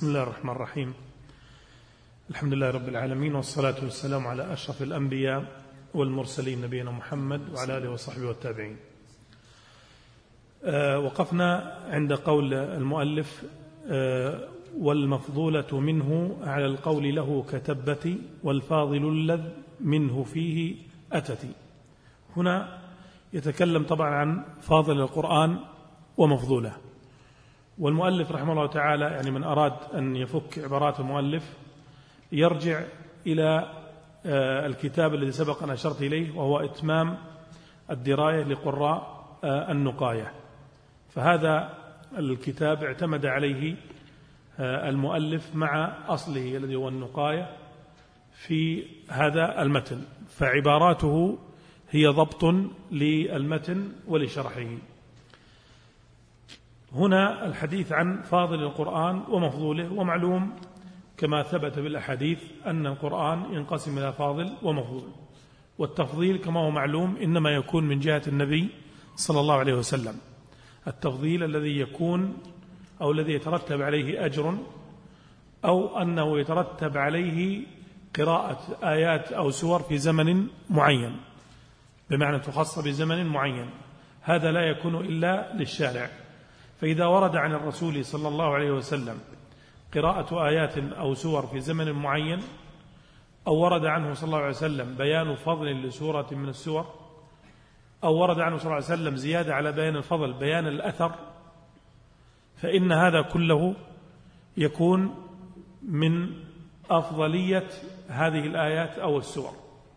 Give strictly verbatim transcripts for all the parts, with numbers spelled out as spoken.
بسم الله الرحمن الرحيم. الحمد لله رب العالمين، والصلاة والسلام على أشرف الأنبياء والمرسلين نبينا محمد وعلى آله وصحبه والتابعين. أه وقفنا عند قول المؤلف أه والمفضولة منه على القول له كتبت والفاضل اللذ منه فيه أتت. هنا يتكلم طبعا عن فاضل القرآن ومفضوله، والمؤلف رحمه الله تعالى يعني من أراد أن يفك عبارات المؤلف يرجع إلى الكتاب الذي سبق أن أشرت إليه، وهو إتمام الدراية لقراء النقاية. فهذا الكتاب اعتمد عليه المؤلف مع أصله الذي هو النقاية في هذا المتن، فعباراته هي ضبط للمتن ولشرحه. هنا الحديث عن فاضل القرآن ومفضوله، ومعلوم كما ثبت بالأحاديث أن القرآن ينقسم إلى فاضل ومفضول، والتفضيل كما هو معلوم إنما يكون من جهة النبي صلى الله عليه وسلم، التفضيل الذي يكون أو الذي يترتب عليه أجر، أو أنه يترتب عليه قراءة آيات أو سور في زمن معين، بمعنى تخص بزمن معين، هذا لا يكون إلا للشارع. فإذا ورد عن الرسول صلى الله عليه وسلم قراءة آيات أو سور في زمن معين، أو ورد عنه صلى الله عليه وسلم بيان فضل لسورة من السور، أو ورد عنه صلى الله عليه وسلم زيادة على بيان الفضل بيان الأثر، فإن هذا كله يكون من أفضلية هذه الآيات أو السور،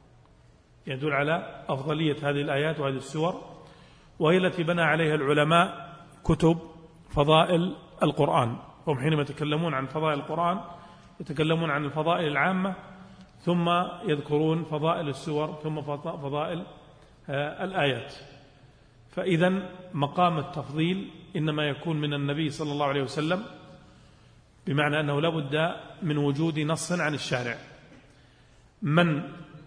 يدل على أفضلية هذه الآيات وهذه السور، وهي التي بنى عليها العلماء كتب فضائل القرآن. هم حينما يتكلمون عن فضائل القرآن يتكلمون عن الفضائل العامة، ثم يذكرون فضائل السور، ثم فضائل الآيات. فإذا مقام التفضيل إنما يكون من النبي صلى الله عليه وسلم، بمعنى أنه لا بد من وجود نص عن الشارع. من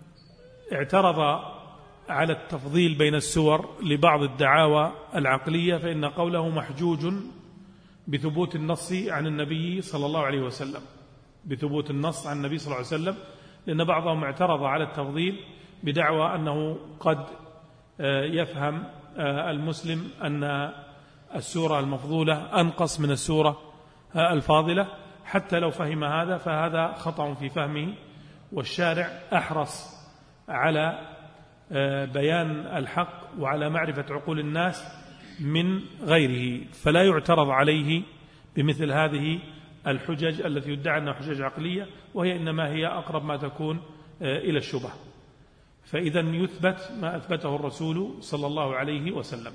اعترض على التفضيل بين السور لبعض الدعاوى العقلية فإن قوله محجوج بثبوت النص عن النبي صلى الله عليه وسلم، بثبوت النص عن النبي صلى الله عليه وسلم، لأن بعضهم اعترض على التفضيل بدعوى أنه قد يفهم المسلم أن السورة المفضولة أنقص من السورة الفاضلة. حتى لو فهم هذا فهذا خطأ في فهمه، والشارع أحرص على بيان الحق وعلى معرفة عقول الناس من غيره، فلا يعترض عليه بمثل هذه الحجج التي يدعى أنها حجج عقلية، وهي إنما هي أقرب ما تكون إلى الشبه. فإذا يثبت ما أثبته الرسول صلى الله عليه وسلم.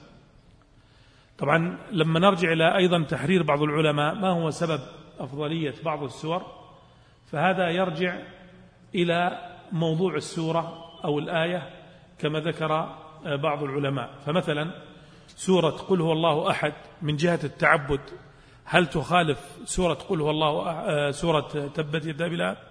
طبعا لما نرجع إلى أيضا تحرير بعض العلماء ما هو سبب أفضلية بعض السور، فهذا يرجع إلى موضوع السورة أو الآية كما ذكر بعض العلماء. فمثلا سورة قل هو الله أحد من جهة التعبد هل تخالف سورة قل هو الله سورة تبت يدا أبي لهب؟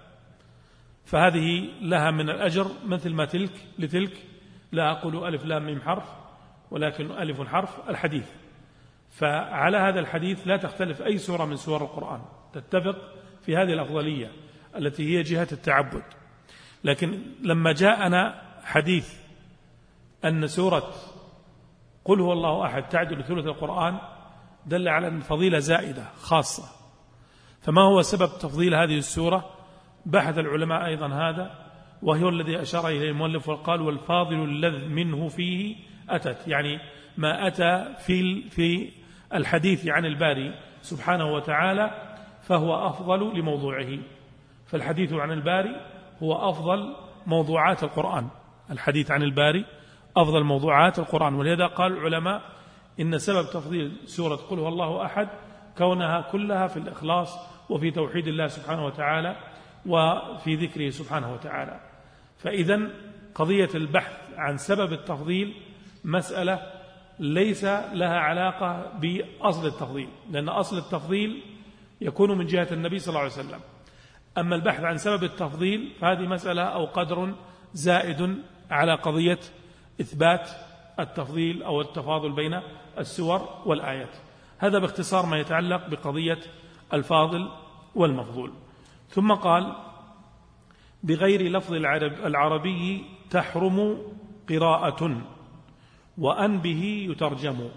فهذه لها من الأجر مثل ما تلك لتلك، لا أقول ألف لام ميم حرف ولكن ألف حرف الحديث. فعلى هذا الحديث لا تختلف أي سورة من سور القرآن، تتفق في هذه الأفضلية التي هي جهة التعبد. لكن لما جاءنا حديث أن سورة قل هو الله أحد تعدل ثلث القرآن دل على أن فضيلة زائدة خاصة. فما هو سبب تفضيل هذه السورة؟ بحث العلماء أيضا هذا، وهو الذي أشار إليه المؤلف وقال والفاضل اللذ منه فيه أتت، يعني ما أتى في في الحديث عن الباري سبحانه وتعالى فهو أفضل لموضوعه. فالحديث عن الباري هو أفضل موضوعات القرآن، الحديث عن الباري أفضل موضوعات القرآن. ولهذا قال العلماء إن سبب تفضيل سورة قل هو الله أحد كونها كلها في الإخلاص وفي توحيد الله سبحانه وتعالى وفي ذكره سبحانه وتعالى. فإذن قضية البحث عن سبب التفضيل مسألة ليس لها علاقة بأصل التفضيل، لأن أصل التفضيل يكون من جهة النبي صلى الله عليه وسلم. أما البحث عن سبب التفضيل فهذه مسألة أو قدر زائد على قضية إثبات التفضيل أو التفاضل بين السور والآيات. هذا باختصار ما يتعلق بقضية الفاضل والمفضول. ثم قال بغير لفظ العرب العربي تحرم قراءة وأن به يترجم.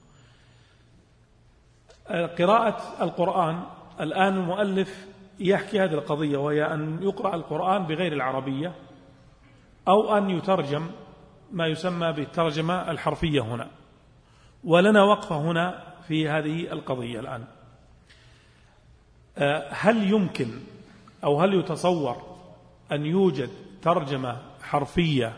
قراءة القرآن الآن المؤلف يحكي هذه القضية، وهي أن يقرأ القرآن بغير العربية أو أن يترجم ما يسمى بالترجمة الحرفية هنا. ولنا وقفة هنا في هذه القضية الآن. هل يمكن أو هل يتصور أن يوجد ترجمة حرفية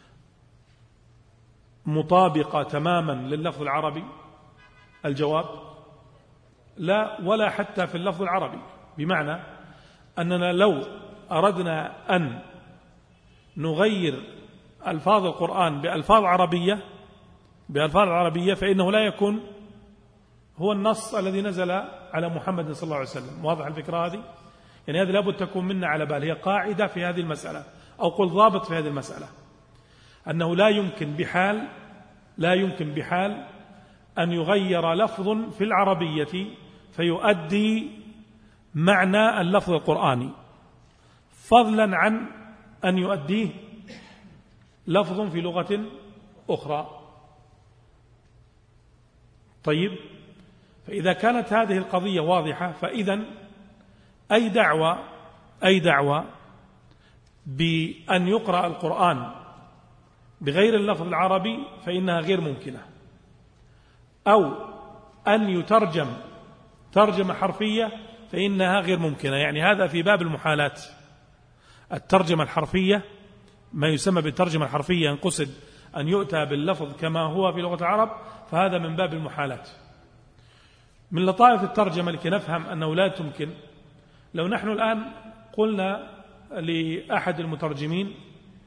مطابقة تماما لللفظ العربي؟ الجواب لا، ولا حتى في اللفظ العربي. بمعنى أننا لو أردنا أن نغير ألفاظ القرآن بألفاظ عربية بألفاظ عربية فإنه لا يكون هو النص الذي نزل على محمد صلى الله عليه وسلم. واضح الفكرة هذه؟ يعني هذه لابد تكون منا على بال، هي قاعدة في هذه المسألة، أو قل ضابط في هذه المسألة، أنه لا يمكن بحال لا يمكن بحال أن يغير لفظ في العربية فيؤدي معنى اللفظ القرآني، فضلا عن أن يؤديه لفظ في لغة أخرى. طيب، فإذا كانت هذه القضية واضحة، فإذا أي دعوة أي دعوة بأن يقرأ القرآن بغير اللفظ العربي فإنها غير ممكنة، أو أن يترجم ترجمة حرفية فإنها غير ممكنة. يعني هذا في باب المحالات. الترجمة الحرفية، ما يسمى بالترجمة الحرفية، أن قصد أن يؤتى باللفظ كما هو في لغة العرب، فهذا من باب المحالات. من لطائف الترجمة لكي نفهم أنه لا تمكن، لو نحن الآن قلنا لأحد المترجمين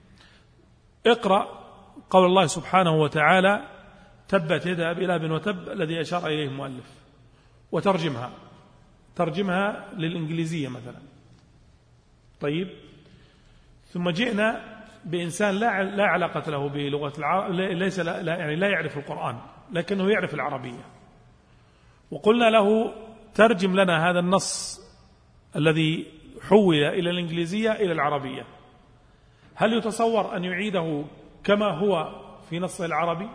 اقرأ قول الله سبحانه وتعالى تبت يد أبي لهب وتب الذي أشار إليه المؤلف، وترجمها ترجمها للإنجليزية مثلا. طيب، ثم جئنا بإنسان لا لا علاقة له بلغة العرب، ليس لا يعني لا يعرف القرآن لكنه يعرف العربية، وقلنا له ترجم لنا هذا النص الذي حول إلى الإنجليزية إلى العربية. هل يتصور أن يعيده كما هو في نص العربي؟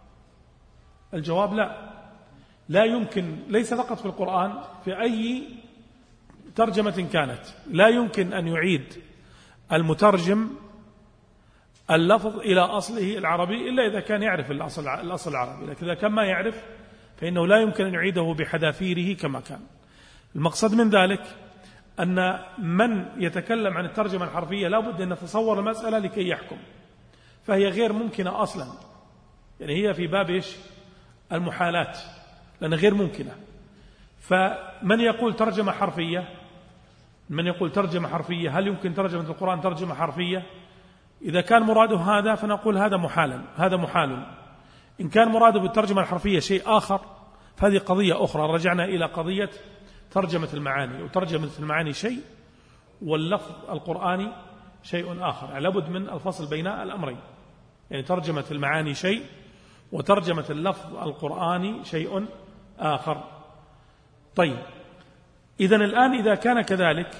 الجواب لا، لا يمكن. ليس فقط في القرآن، في أي ترجمة كانت لا يمكن أن يعيد المترجم اللفظ إلى أصله العربي إلا إذا كان يعرف الأصل, الأصل العربي، لكن إذا كان ما يعرف فإنه لا يمكن أن يعيده بحذافيره كما كان. المقصد من ذلك أن من يتكلم عن الترجمة الحرفية لا بد أن يتصور المسألة لكي يحكم، فهي غير ممكنة أصلا. يعني هي في باب إيش؟ المحالات، لأنها غير ممكنة. فمن يقول ترجمة حرفية من يقول ترجمة حرفية هل يمكن ترجمة القرآن ترجمة حرفية؟ إذا كان مراده هذا فنقول هذا محال هذا محال. إن كان مراده بالترجمة الحرفية شيء آخر فهذه قضية أخرى. رجعنا إلى قضية ترجمة المعاني، وترجمة المعاني شيء واللفظ القرآني شيء آخر. يعني لابد من الفصل بين الأمرين، يعني ترجمة المعاني شيء وترجمة اللفظ القرآني شيء آخر. طيب، إذن الآن إذا كان كذلك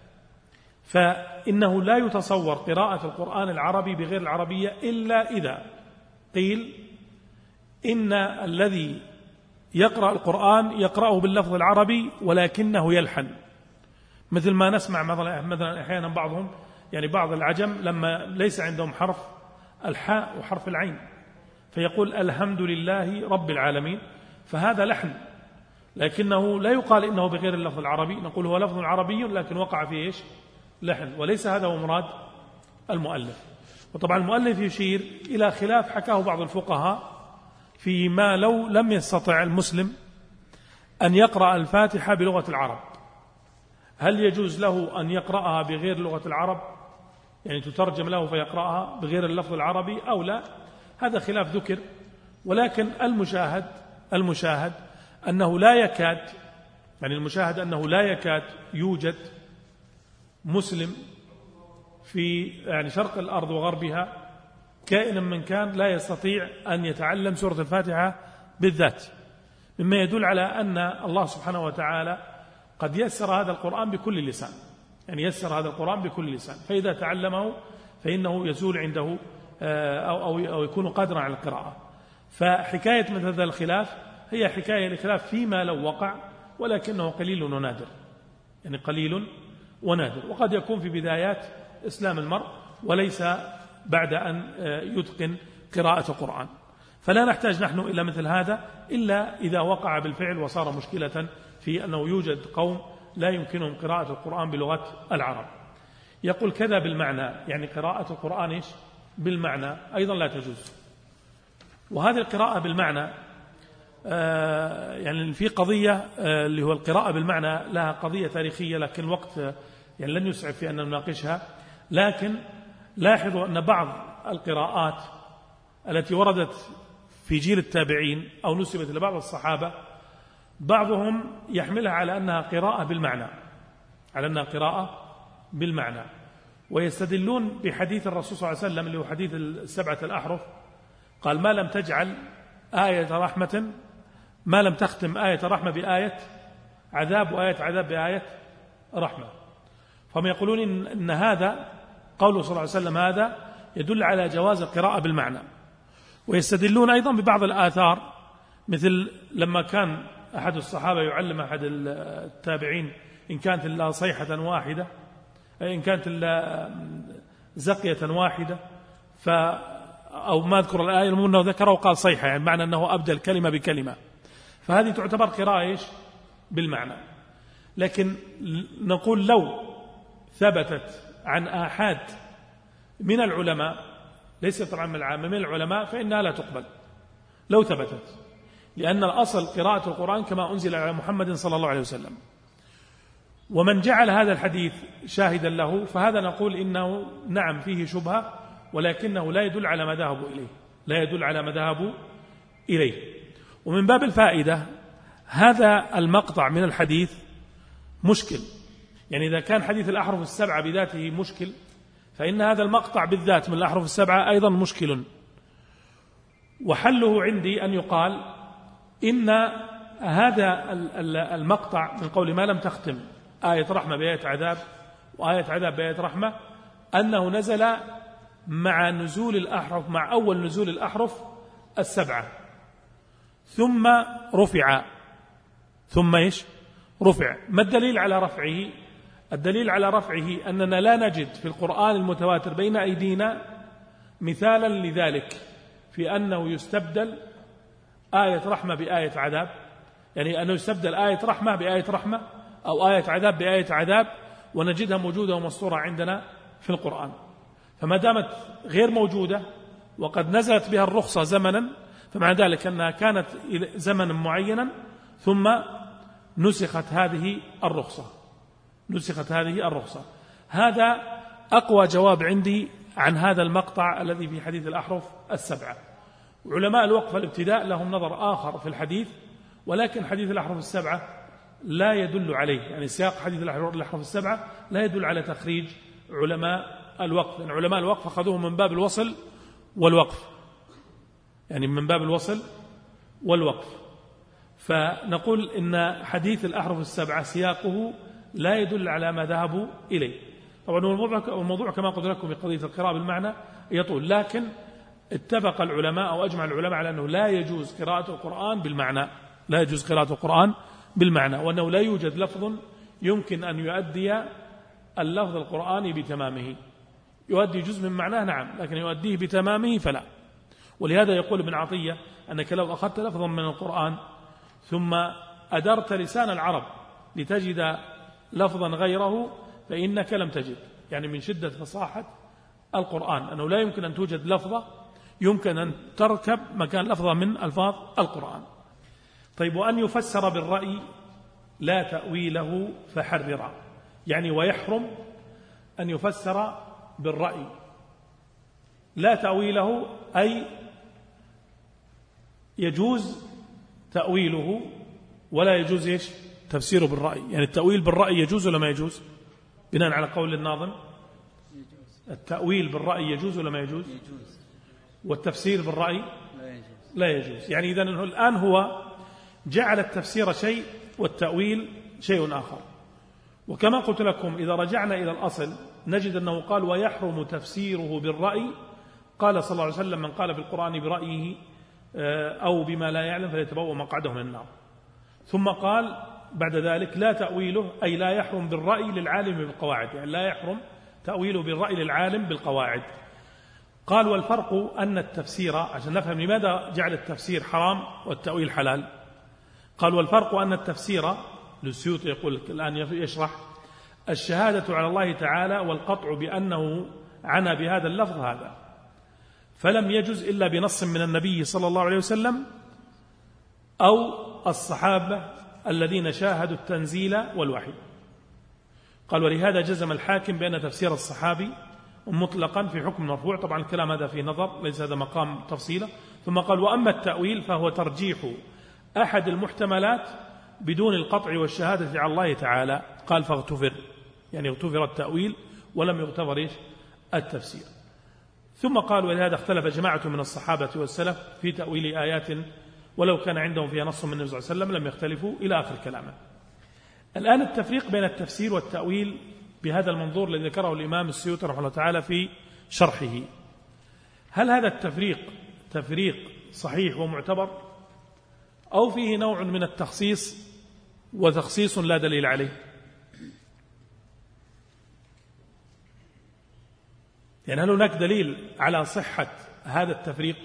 فإنه لا يتصور قراءة القرآن العربي بغير العربية إلا إذا قيل إن الذي يقرأ القرآن يقرأه باللفظ العربي ولكنه يلحن، مثل ما نسمع مثلا أحيانا بعضهم، يعني بعض العجم لما ليس عندهم حرف الحاء وحرف العين فيقول الحمد لله رب العالمين، فهذا لحن، لكنه لا يقال إنه بغير اللفظ العربي، نقول هو لفظ عربي لكن وقع فيه إيش؟ لحن، وليس هذا هو مراد المؤلف. وطبعا المؤلف يشير إلى خلاف حكاه بعض الفقهاء فيما لو لم يستطع المسلم أن يقرأ الفاتحة بلغة العرب، هل يجوز له أن يقرأها بغير لغة العرب، يعني تترجم له فيقرأها بغير اللفظ العربي أو لا؟ هذا خلاف ذكر، ولكن المشاهد المشاهد أنه لا يكاد يعني المشاهد أنه لا يكاد يوجد مسلم في يعني شرق الأرض وغربها كائنا من كان لا يستطيع أن يتعلم سورة الفاتحة بالذات، مما يدل على أن الله سبحانه وتعالى قد يسر هذا القرآن بكل لسان، يعني يسر هذا القرآن بكل لسان، فإذا تعلمه فإنه يزول عنده أو, أو, أو يكون قادرا على القراءة. فحكاية مثل هذا الخلاف هي حكاية الخلاف فيما لو وقع، ولكنه قليل ونادر، يعني قليل ونادر، وقد يكون في بدايات إسلام المرء وليس بعد أن يتقن قراءة القرآن. فلا نحتاج نحن إلى مثل هذا إلا إذا وقع بالفعل وصار مشكلة في أنه يوجد قوم لا يمكنهم قراءة القرآن بلغة العرب. يقول كذا بالمعنى، يعني قراءة القرآن إيش؟ بالمعنى أيضا لا تجوز. وهذه القراءة بالمعنى آه يعني في قضية آه اللي هو القراءة بالمعنى لها قضية تاريخية، لكن الوقت آه يعني لن يسعف في أن نناقشها. لكن لاحظوا أن بعض القراءات التي وردت في جيل التابعين أو نسبت لبعض الصحابة بعضهم يحملها على أنها قراءة بالمعنى، على أنها قراءة بالمعنى، ويستدلون بحديث الرسول صلى الله عليه وسلم اللي هو حديث السبعة الأحرف، قال ما لم تجعل آية رحمة، ما لم تختم آية رحمة بآية عذاب، وآية عذاب بآية رحمة. فهم يقولون إن, إن هذا قوله صلى الله عليه وسلم هذا يدل على جواز القراءة بالمعنى. ويستدلون أيضا ببعض الآثار، مثل لما كان أحد الصحابة يعلم أحد التابعين إن كانت إلا صيحة واحدة، إن كانت إلا زقية واحدة، ف أو ما أذكر الآية المنه ذكره وقال صيحة، يعني معنى أنه أبدل كلمة بكلمة، فهذه تعتبر قراءة إيش؟ بالمعنى. لكن نقول لو ثبتت عن آحاد من العلماء، ليس طبعا من العامة، من العلماء، فإنها لا تقبل لو ثبتت، لأن الأصل قراءة القرآن كما أنزل على محمد صلى الله عليه وسلم. ومن جعل هذا الحديث شاهدا له فهذا نقول إنه نعم فيه شبهة، ولكنه لا يدل على ما ذهبوا إليه، لا يدل على ما ذهبوا إليه. ومن باب الفائدة هذا المقطع من الحديث مشكل، يعني إذا كان حديث الأحرف السبعة بذاته مشكل، فإن هذا المقطع بالذات من الأحرف السبعة أيضا مشكل. وحله عندي أن يقال إن هذا المقطع من قول ما لم تختم آية رحمة بآية عذاب وآية عذاب بآية رحمة أنه نزل مع نزول الأحرف، مع أول نزول الأحرف السبعة، ثم رفع، ثم إيش؟ رفع. ما الدليل على رفعه؟ الدليل على رفعه أننا لا نجد في القرآن المتواتر بين أيدينا مثالا لذلك، في أنه يستبدل آية رحمة بآية عذاب، يعني أنه يستبدل آية رحمة بآية رحمة أو آية عذاب بآية عذاب، ونجدها موجودة ومسطورة عندنا في القرآن. فما دامت غير موجودة وقد نزلت بها الرخصة زمنا، فمعنى ذلك أنها كانت زمنا معينا ثم نسخت هذه الرخصة، نسخت هذه الرخصة. هذا أقوى جواب عندي عن هذا المقطع الذي في حديث الأحرف السبعة. علماء الوقف الابتداء لهم نظر آخر في الحديث، ولكن حديث الأحرف السبعة لا يدل عليه، يعني سياق حديث الأحرف السبعة لا يدل على تخريج علماء الوقف، لأن علماء الوقف أخذوه من باب الوصل والوقف، يعني من باب الوصل والوقف. فنقول إن حديث الأحرف السبعة سياقه لا يدل على ما ذهبوا إليه. طبعا الموضوع كما قلت لكم بقضية القراءة بالمعنى يطول، لكن اتفق العلماء أو أجمع العلماء على أنه لا يجوز قراءة القرآن بالمعنى، لا يجوز قراءة القرآن بالمعنى، وأنه لا يوجد لفظ يمكن أن يؤدي اللفظ القرآني بتمامه. يؤدي جزء من معناه نعم، لكن يؤديه بتمامه فلا. ولهذا يقول ابن عطية أنك لو أخذت لفظا من القرآن ثم أدرت لسان العرب لتجد لفظا غيره فإنك لم تجد، يعني من شدة فصاحة القرآن أنه لا يمكن أن توجد لفظة يمكن أن تركب مكان لفظة من ألفاظ القرآن. طيب، وأن يفسر بالرأي لا تأويله فحررا، يعني ويحرم أن يفسر بالرأي لا تأويله، أي يجوز تأويله ولا يجوز إيش؟ تفسيره بالرأي. يعني التأويل بالرأي يجوز ولا ما يجوز؟ بناء على قول الناظم التأويل بالرأي يجوز ولا ما يجوز؟ يجوز. والتفسير بالرأي لا يجوز. لا يجوز. يعني إذن الآن هو جعل التفسير شيء والتأويل شيء آخر. وكما قلت لكم إذا رجعنا إلى الأصل نجد أنه قال ويحرم تفسيره بالرأي. قال صلى الله عليه وسلم من قال في القرآن برأيه أو بما لا يعلم فليتبوأ مقعده من النار. ثم قال بعد ذلك لا تأويله، أي لا يحرم بالرأي للعالم بالقواعد، يعني لا يحرم تأويله بالرأي للعالم بالقواعد. قال والفرق أن التفسير، عشان نفهم لماذا جعل التفسير حرام والتأويل حلال، قال والفرق أن التفسير، للسيوطي يقول الآن يشرح، الشهادة على الله تعالى والقطع بأنه عنى بهذا اللفظ هذا، فلم يجز إلا بنص من النبي صلى الله عليه وسلم أو الصحابة الذين شاهدوا التنزيل والوحي. قال ولهذا جزم الحاكم بأن تفسير الصحابي مطلقا في حكم مرفوع. طبعا الكلام هذا في نظر، ليس هذا مقام تفصيله. ثم قال وأما التأويل فهو ترجيح أحد المحتملات بدون القطع والشهادة على الله تعالى. قال فاغتفر، يعني اغتفر التأويل ولم يغتفر إيش؟ التفسير. ثم قال ولهذا اختلف جماعة من الصحابة والسلف في تأويل آيات ولو كان عندهم فيها نص من النبي صلى الله عليه وسلم لم يختلفوا، إلى آخر كلامه. الآن التفريق بين التفسير والتأويل بهذا المنظور الذي ذكره الإمام السيوطي رحمه الله تعالى في شرحه، هل هذا التفريق تفريق صحيح ومعتبر أو فيه نوع من التخصيص وتخصيص لا دليل عليه؟ يعني هل هناك دليل على صحة هذا التفريق؟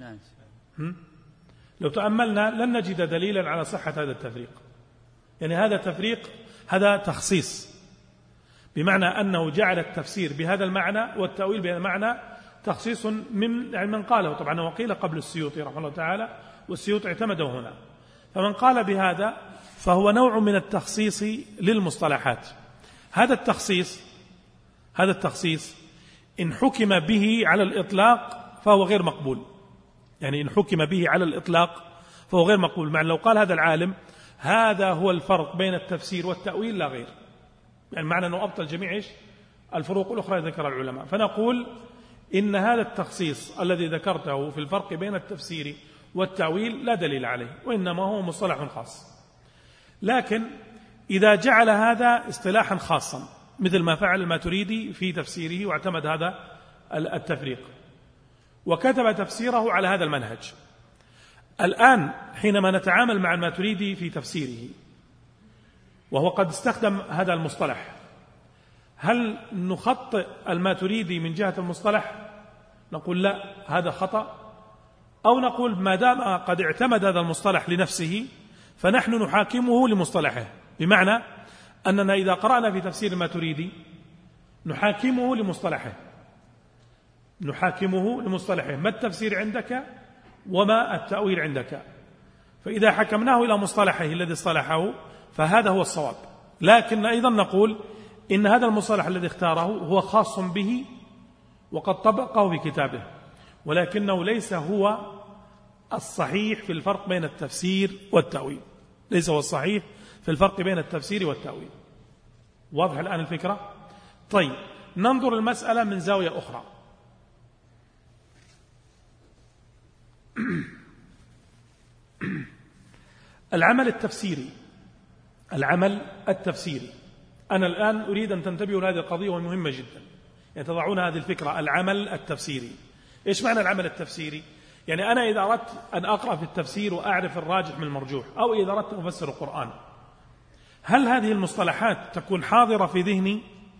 لو تأملنا لن نجد دليلا على صحة هذا التفريق. يعني هذا تفريق، هذا تخصيص، بمعنى أنه جعل التفسير بهذا المعنى والتأويل بهذا المعنى تخصيص من يعني من قاله. طبعا وقيل قبل السيوطي رحمه الله تعالى، والسيوطي اعتمده هنا. فمن قال بهذا فهو نوع من التخصيص للمصطلحات. هذا التخصيص هذا التخصيص إن حكم به على الإطلاق فهو غير مقبول. يعني إن حكم به على الإطلاق فهو غير مقبول. مع لو قال هذا العالم هذا هو الفرق بين التفسير والتأويل لا غير، يعني معنى أنه أبطل جميع إيش؟ الفروق الأخرى ذكر العلماء. فنقول إن هذا التخصيص الذي ذكرته في الفرق بين التفسير والتأويل لا دليل عليه، وإنما هو مصطلح خاص. لكن إذا جعل هذا اصطلاحا خاصا مثل ما فعل الماتريدي في تفسيره واعتمد هذا التفريق وكتب تفسيره على هذا المنهج، الآن حينما نتعامل مع الماتريدي في تفسيره وهو قد استخدم هذا المصطلح، هل نخطئ الماتريدي من جهة المصطلح؟ نقول لا، هذا خطأ. أو نقول ما دام قد اعتمد هذا المصطلح لنفسه فنحن نحاكمه لمصطلحه، بمعنى أننا إذا قرأنا في تفسير الماتريدي نحاكمه لمصطلحه نحاكمه لمصطلحه ما التفسير عندك وما التأويل عندك. فإذا حكمناه إلى مصطلحه الذي اصطلحه فهذا هو الصواب. لكن أيضا نقول إن هذا المصطلح الذي اختاره هو خاص به وقد طبقه في كتابه، ولكنه ليس هو الصحيح في الفرق بين التفسير والتأويل، ليس هو الصحيح في الفرق بين التفسير والتأويل. واضح الآن الفكرة؟ طيب ننظر المسألة من زاوية أخرى. العمل التفسيري العمل التفسيري أنا الآن أريد أن تنتبهوا لهذه القضية ومهمة جدا، يعني تضعون هذه الفكرة. العمل التفسيري، إيش معنى العمل التفسيري؟ يعني أنا إذا أردت أن أقرأ في التفسير وأعرف الراجح من المرجوح، أو إذا أردت أن أفسر القرآن، هل هذه المصطلحات تكون حاضرة في ذهني؟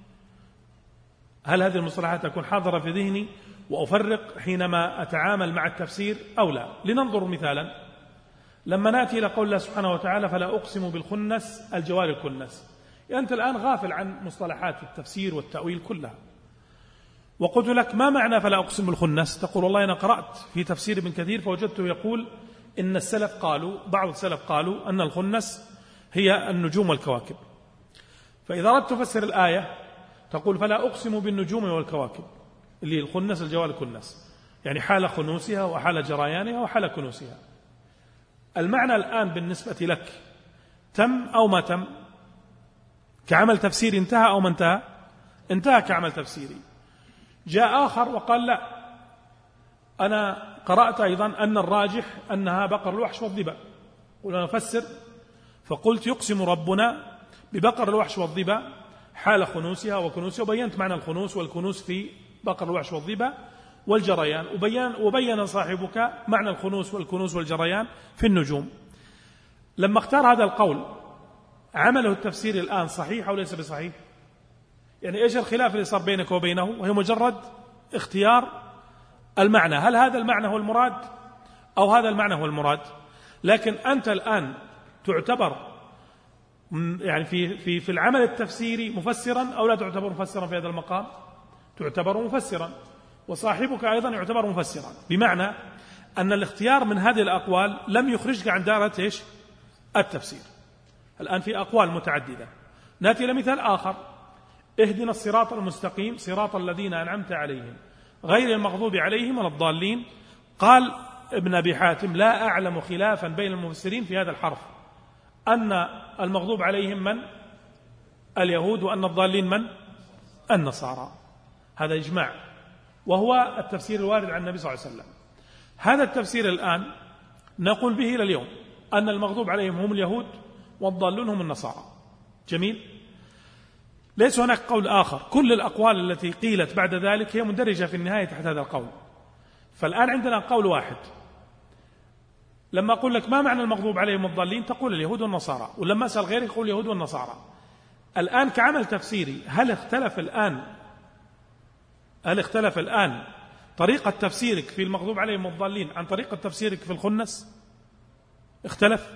هل هذه المصطلحات تكون حاضرة في ذهني وأفرق حينما أتعامل مع التفسير أو لا؟ لننظر مثالا. لما نأتي إلى قول الله سبحانه وتعالى فلا أقسم بالخنس الجوار الكنس، يعني أنت الآن غافل عن مصطلحات التفسير والتأويل كلها، وقلت لك ما معنى فلا أقسم بالخنس؟ تقول والله أنا قرأت في تفسير ابن كثير فوجدته يقول إن السلف قالوا بعض السلف قالوا أن الخنس هي النجوم والكواكب. فإذا أردت تفسر الآية تقول فلا أقسم بالنجوم والكواكب، اللي الخنس الجوار الكنس، يعني حال خنوسها وحال جريانها وحال كنوسها. المعنى الآن بالنسبة لك تم أو ما تم؟ كعمل تفسيري انتهى أو ما انتهى؟ انتهى كعمل تفسيري. جاء آخر وقال لا، أنا قرأت أيضا أن الراجح أنها بقر الوحش والضبا، قلنا نفسر فقلت يقسم ربنا ببقر الوحش والظبا حال خنوسها وكنوسها، وبينت معنى الخنوس والكنوس في بقر الوحش والظبا والجريان، وبين, وبين صاحبك معنى الخنوس والكنوس والجريان في النجوم. لما اختار هذا القول عمله التفسير الآن صحيح أو ليس بصحيح؟ يعني إيش الخلاف اللي صار بينك وبينه؟ وهي مجرد اختيار المعنى، هل هذا المعنى هو المراد أو هذا المعنى هو المراد؟ لكن أنت الآن تعتبر يعني في في في العمل التفسيري مفسرا أو لا تعتبر مفسرا في هذا المقام؟ تعتبر مفسرا، وصاحبك أيضا يعتبر مفسرا، بمعنى أن الاختيار من هذه الأقوال لم يخرجك عن دائرة إيش؟ التفسير. الآن في أقوال متعددة. نأتي لمثال آخر: اهدنا الصراط المستقيم صراط الذين أنعمت عليهم غير المغضوب عليهم ولا الضالين. قال ابن أبي حاتم: لا أعلم خلافا بين المفسرين في هذا الحرف، أن المغضوب عليهم من؟ اليهود، وأن الضالين من؟ النصارى. هذا إجماع، وهو التفسير الوارد عن النبي صلى الله عليه وسلم. هذا التفسير الآن نقول به إلى اليوم أن المغضوب عليهم هم اليهود والضالون هم النصارى. جميل. ليس هناك قول آخر، كل الأقوال التي قيلت بعد ذلك هي مندرجة في النهاية تحت هذا القول. فالآن عندنا قول واحد. لما أقول لك ما معنى المغضوب عليهم والضالين تقول اليهود والنصارى، ولما أسأل غيرك يقول اليهود والنصارى. الآن كعمل تفسيري هل اختلف الآن هل اختلف الآن طريقة تفسيرك في المغضوب عليهم والضالين عن طريقة تفسيرك في الخنس؟ اختلف؟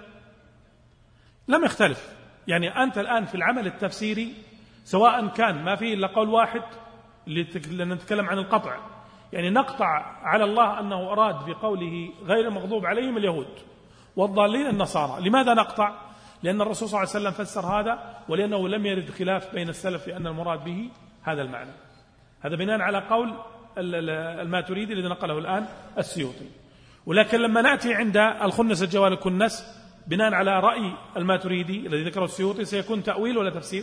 لم يختلف. يعني أنت الآن في العمل التفسيري سواء كان ما فيه إلا قول واحد اللي نتكلم عن القطع، يعني نقطع على الله أنه أراد بقوله غير المغضوب عليهم اليهود والضالين النصارى. لماذا نقطع؟ لأن الرسول صلى الله عليه وسلم فسر هذا، ولأنه لم يرد خلاف بين السلف في أن المراد به هذا المعنى. هذا بناء على قول الماتريدي الذي نقله الآن السيوطي. ولكن لما نأتي عند الخنس الجوال الكنس بناء على رأي الماتريدي الذي ذكره السيوطي سيكون تأويل ولا تفسير؟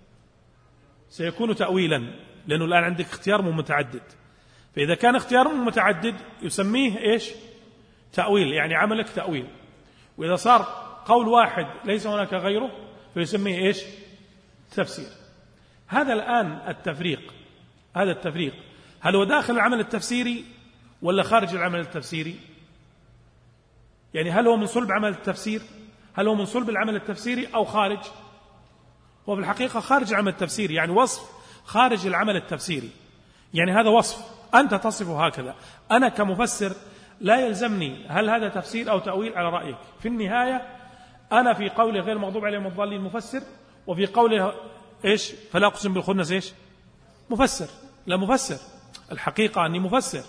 سيكون تأويلا، لأنه الآن عندك اختيار متعدد. فإذا كان اختيار متعدد يسميه إيش؟ تأويل، يعني عملك تأويل. وإذا صار قول واحد ليس هناك غيره فيسميه إيش؟ تفسير. هذا الآن التفريق، هذا التفريق هل هو داخل العمل التفسيري ولا خارج العمل التفسيري؟ يعني هل هو من صلب عمل التفسير؟ هل هو من صلب العمل التفسيري أو خارج؟ هو في الحقيقة خارج العمل التفسيري، يعني وصف خارج العمل التفسيري. يعني هذا وصف أنت تصفه هكذا. أنا كمفسر لا يلزمني هل هذا تفسير أو تأويل على رأيك. في النهاية أنا في قوله غير المغضوب عليهم الضالين مفسر، وفي قوله إيش؟ فلا أقسم بالخنس إيش؟ مفسر. لا مفسر، الحقيقة أني مفسر.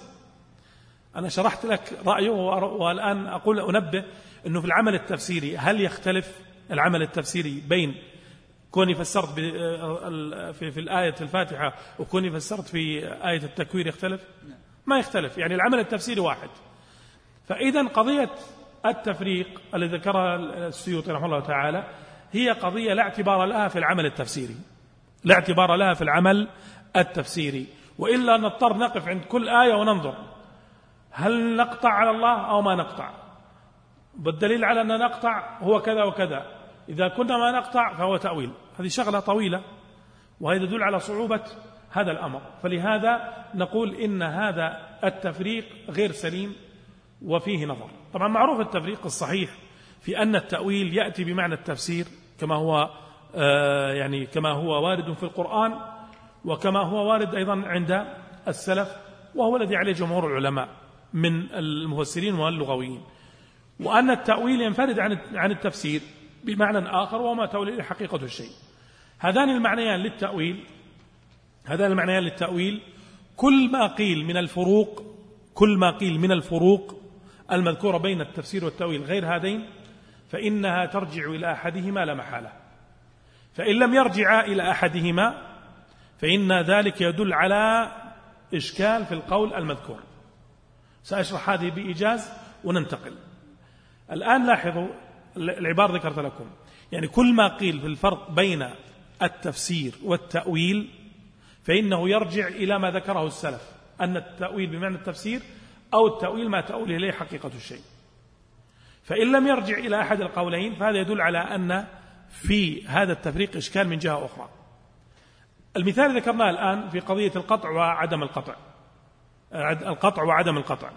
أنا شرحت لك رأيه، والآن أقول أنبه أنه في العمل التفسيري هل يختلف العمل التفسيري بين كوني فسرت في في الآية الفاتحة وكوني فسرت في آية التكوير؟ يختلف؟ ما يختلف. يعني العمل التفسيري واحد. فإذا قضية التفريق الذي ذكرها السيوطي رحمه الله تعالى هي قضية لا اعتبار لها في العمل التفسيري، لا اعتبار لها في العمل التفسيري. وإلا نضطر نقف عند كل آية وننظر هل نقطع على الله أو ما نقطع، بالدليل على أن نقطع هو كذا وكذا، إذا كنا ما نقطع فهو تأويل. هذه شغلة طويلة، وهذا يدل على صعوبة هذا الأمر. فلهذا نقول إن هذا التفريق غير سليم وفيه نظر. طبعا معروف التفريق الصحيح في أن التأويل يأتي بمعنى التفسير كما هو آه يعني كما هو وارد في القرآن، وكما هو وارد أيضا عند السلف، وهو الذي عليه جمهور العلماء من المفسرين واللغويين. وأن التأويل ينفرد عن عن التفسير بمعنى آخر، وما تأويل حقيقة الشيء. هذان المعنيان للتأويل هذان المعنيان للتأويل كل ما قيل من الفروق كل ما قيل من الفروق المذكورة بين التفسير والتأويل غير هذين فإنها ترجع إلى أحدهما لا محالة. فإن لم يرجع إلى أحدهما فإن ذلك يدل على إشكال في القول المذكور. سأشرح هذه بإيجاز وننتقل. الآن لاحظوا العبارة ذكرت لكم، يعني كل ما قيل في الفرق بين التفسير والتأويل فإنه يرجع إلى ما ذكره السلف، أن التأويل بمعنى التفسير أو التأويل ما تأوله إليه حقيقة الشيء. فإن لم يرجع إلى أحد القولين فهذا يدل على أن في هذا التفريق إشكال من جهة أخرى. المثال اللي ذكرناه الآن في قضية القطع وعدم القطع، القطع وعدم القطع،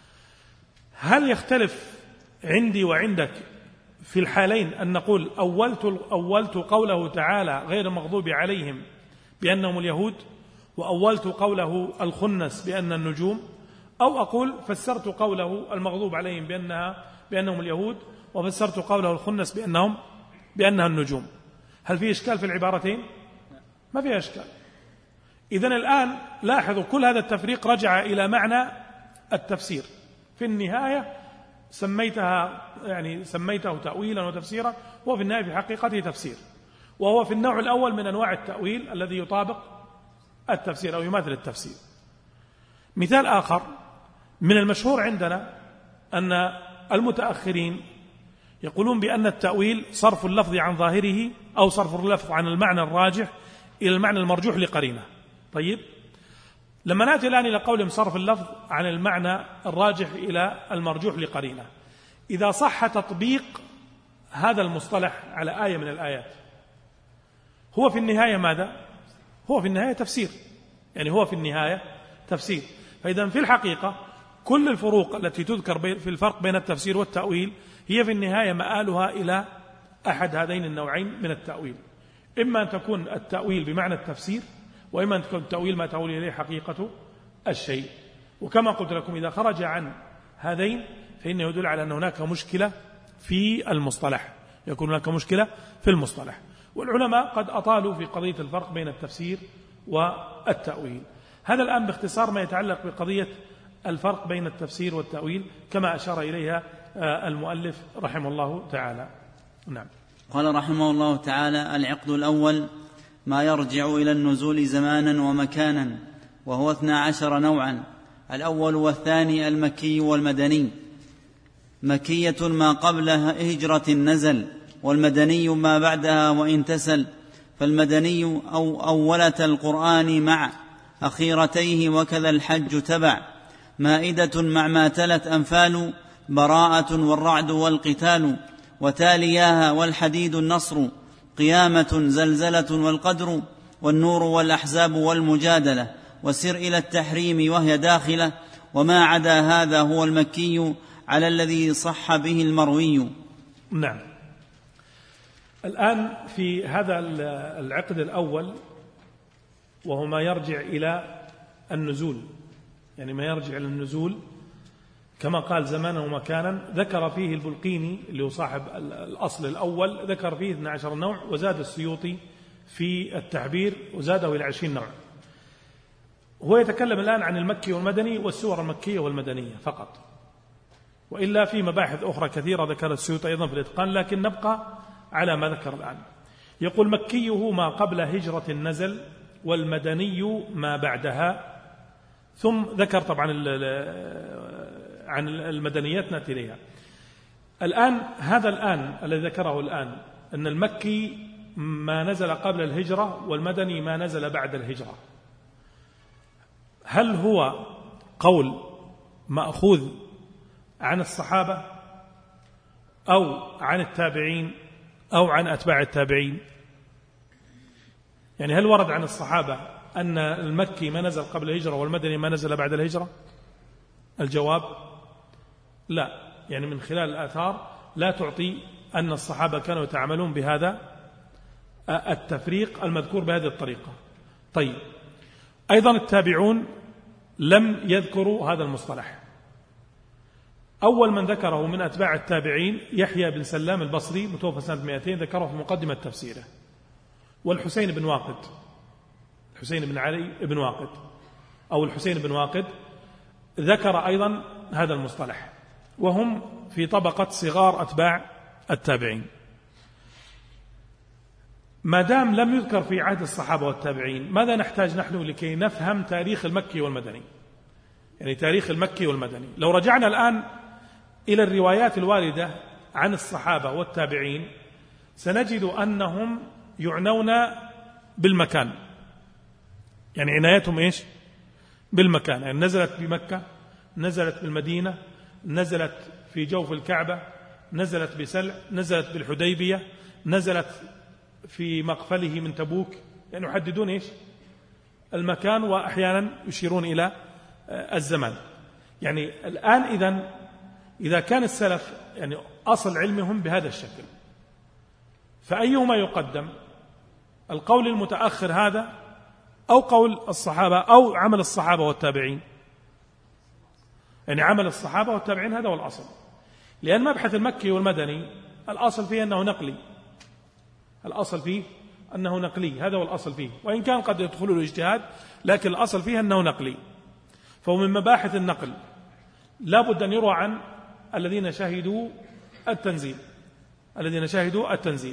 هل يختلف عندي وعندك في الحالين أن نقول أولت, أولت قوله تعالى غير المغضوب عليهم بأنهم اليهود، وأولت قوله الخنس بأن النجوم، أو أقول فسرت قوله المغضوب عليهم بأنها بأنهم اليهود وفسرت قوله الخنس بأنهم بأنها النجوم؟ هل في إشكال في العبارتين؟ ما في إشكال. إذن الآن لاحظوا كل هذا التفريق رجع إلى معنى التفسير. في النهاية سميتها يعني سميته تأويلا وتفسيرا، هو في النهاية في حقيقته تفسير، وهو في النوع الأول من أنواع التأويل الذي يطابق التفسير أو يماثل التفسير. مثال آخر من المشهور عندنا أن المتأخرين يقولون بأن التأويل صرف اللفظ عن ظاهره أو صرف اللفظ عن المعنى الراجح إلى المعنى المرجوح لقرينة. طيب، لما نأتي الآن إلى قولهم صرف اللفظ عن المعنى الراجح إلى المرجوح لقرينة، إذا صح تطبيق هذا المصطلح على آية من الآيات، هو في النهاية ماذا؟ هو في النهاية تفسير، يعني هو في النهاية تفسير. فإذا في الحقيقة كل الفروق التي تذكر في الفرق بين التفسير والتأويل هي في النهاية مآلها إلى أحد هذين النوعين من التأويل، إما أن تكون التأويل بمعنى التفسير، وإما أن تكون التأويل ما تأويل إليه حقيقة الشيء. وكما قلت لكم إذا خرج عن هذين فإنه يدل على أن هناك مشكلة في المصطلح، يكون هناك مشكلة في المصطلح. والعلماء قد أطالوا في قضية الفرق بين التفسير والتأويل. هذا الآن باختصار ما يتعلق بقضية الفرق بين التفسير والتأويل كما أشار إليها المؤلف رحمه الله تعالى. نعم. قال رحمه الله تعالى: العقد الأول ما يرجع إلى النزول زمانا ومكانا، وهو اثنا عشر نوعا. الأول والثاني المكي والمدني. مكية ما قبل هجرة نزل، والمدني ما بعدها وإن تسل. فالمدني أو أولة القرآن مع أخيرتيه، وكذا الحج تبع. مائدة مع ما تلت أنفال، براءة والرعد والقتال. وتالياها والحديد النصر، قيامة زلزلة والقدر. والنور والأحزاب والمجادلة. وسر إلى التحريم وهي داخلة. وما عدا هذا هو المكي على الذي صح به المروي. نعم. الآن في هذا العقد الأول وهو ما يرجع إلى النزول، يعني ما يرجع إلى النزول كما قال زمانا ومكانا، ذكر فيه البلقيني اللي هو صاحب الأصل الأول ذكر فيه اثنا عشر نوع، وزاد السيوطي في التعبير وزاده إلى عشرين نوع. هو يتكلم الآن عن المكي والمدني والسور المكية والمدنية فقط، وإلا في مباحث أخرى كثيرة ذكر السيوطي أيضا في الإتقان، لكن نبقى على ما ذكر الآن. يقول مكيه ما قبل هجرة نزل، والمدني ما بعدها. ثم ذكر طبعا عن المدنيات نأتي إليها. الآن هذا الآن الذي ذكره الآن أن المكي ما نزل قبل الهجرة والمدني ما نزل بعد الهجرة، هل هو قول مأخوذ عن الصحابة أو عن التابعين أو عن أتباع التابعين؟ يعني هل ورد عن الصحابة أن المكي ما نزل قبل الهجرة والمدني ما نزل بعد الهجرة؟ الجواب لا، يعني من خلال الآثار لا تعطي أن الصحابة كانوا يتعاملون بهذا التفريق المذكور بهذه الطريقة. طيب، أيضا التابعون لم يذكروا هذا المصطلح. أول من ذكره من أتباع التابعين يحيى بن سلام البصري متوفى سنة مئتين، ذكره في مقدمة تفسيره. والحسين بن واقد، الحسين بن علي بن واقد أو الحسين بن واقد ذكر أيضا هذا المصطلح، وهم في طبقة صغار أتباع التابعين. ما دام لم يذكر في عهد الصحابة والتابعين، ماذا نحتاج نحن لكي نفهم تاريخ المكي والمدني؟ يعني تاريخ المكي والمدني لو رجعنا الآن إلى الروايات الواردة عن الصحابة والتابعين سنجد أنهم يعنون بالمكان، يعني عنايتهم إيش؟ بالمكان. يعني نزلت بمكة، نزلت بالمدينة، نزلت في جوف الكعبة، نزلت بسلع، نزلت بالحديبية، نزلت في مقفله من تبوك، يعني يحددون إيش المكان وأحيانا يشيرون إلى الزمان. يعني الآن إذن إذا كان السلف يعني أصل علمهم بهذا الشكل، فأيهما يقدم؟ القول المتأخر هذا أو قول الصحابة أو عمل الصحابة والتابعين؟ يعني عمل الصحابة والتابعين هذا هو الأصل، لأن مبحث المكي والمدني الأصل فيه أنه نقلي، الأصل فيه أنه نقلي، هذا هو الأصل فيه، وإن كان قد يدخل الاجتهاد لكن الأصل فيه أنه نقلي. فهو من مباحث النقل لا بد أن يروى عن الذين شهدوا التنزيل، الذين شهدوا التنزيل.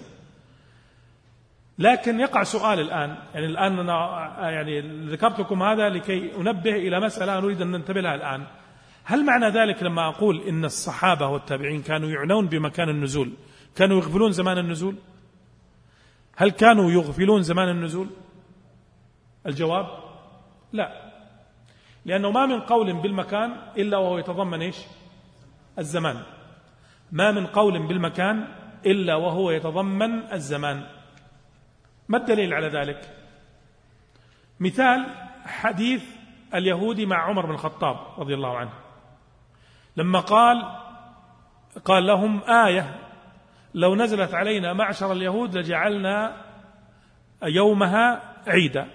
لكن يقع سؤال الآن، يعني الآن أنا يعني ذكرت لكم هذا لكي أنبه إلى مسألة نريد أن ننتبه لها الآن. هل معنى ذلك لما أقول إن الصحابة والتابعين كانوا يعنون بمكان النزول كانوا يغفلون زمان النزول؟ هل كانوا يغفلون زمان النزول؟ الجواب لا، لأنه ما من قول بالمكان إلا وهو يتضمن إيش؟ الزمان. ما من قول بالمكان إلا وهو يتضمن الزمان. ما الدليل على ذلك؟ مثال حديث اليهودي مع عمر بن الخطاب رضي الله عنه لما قال قال لهم آية لو نزلت علينا معشر اليهود لجعلنا يومها عيدا،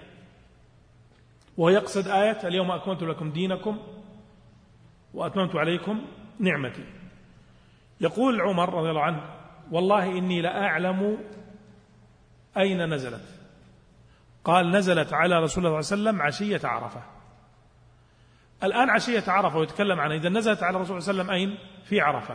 ويقصد آية اليوم أكملت لكم دينكم وأتممت عليكم نعمتي. يقول عمر رضي الله عنه والله إني لأعلم أين نزلت. قال نزلت على رسول الله صلى الله عليه وسلم عشية عرفة. الآن عشية عرفة ويتكلم عنها، إذا نزلت على رسول الله صلى الله عليه وسلم أين؟ في عرفة.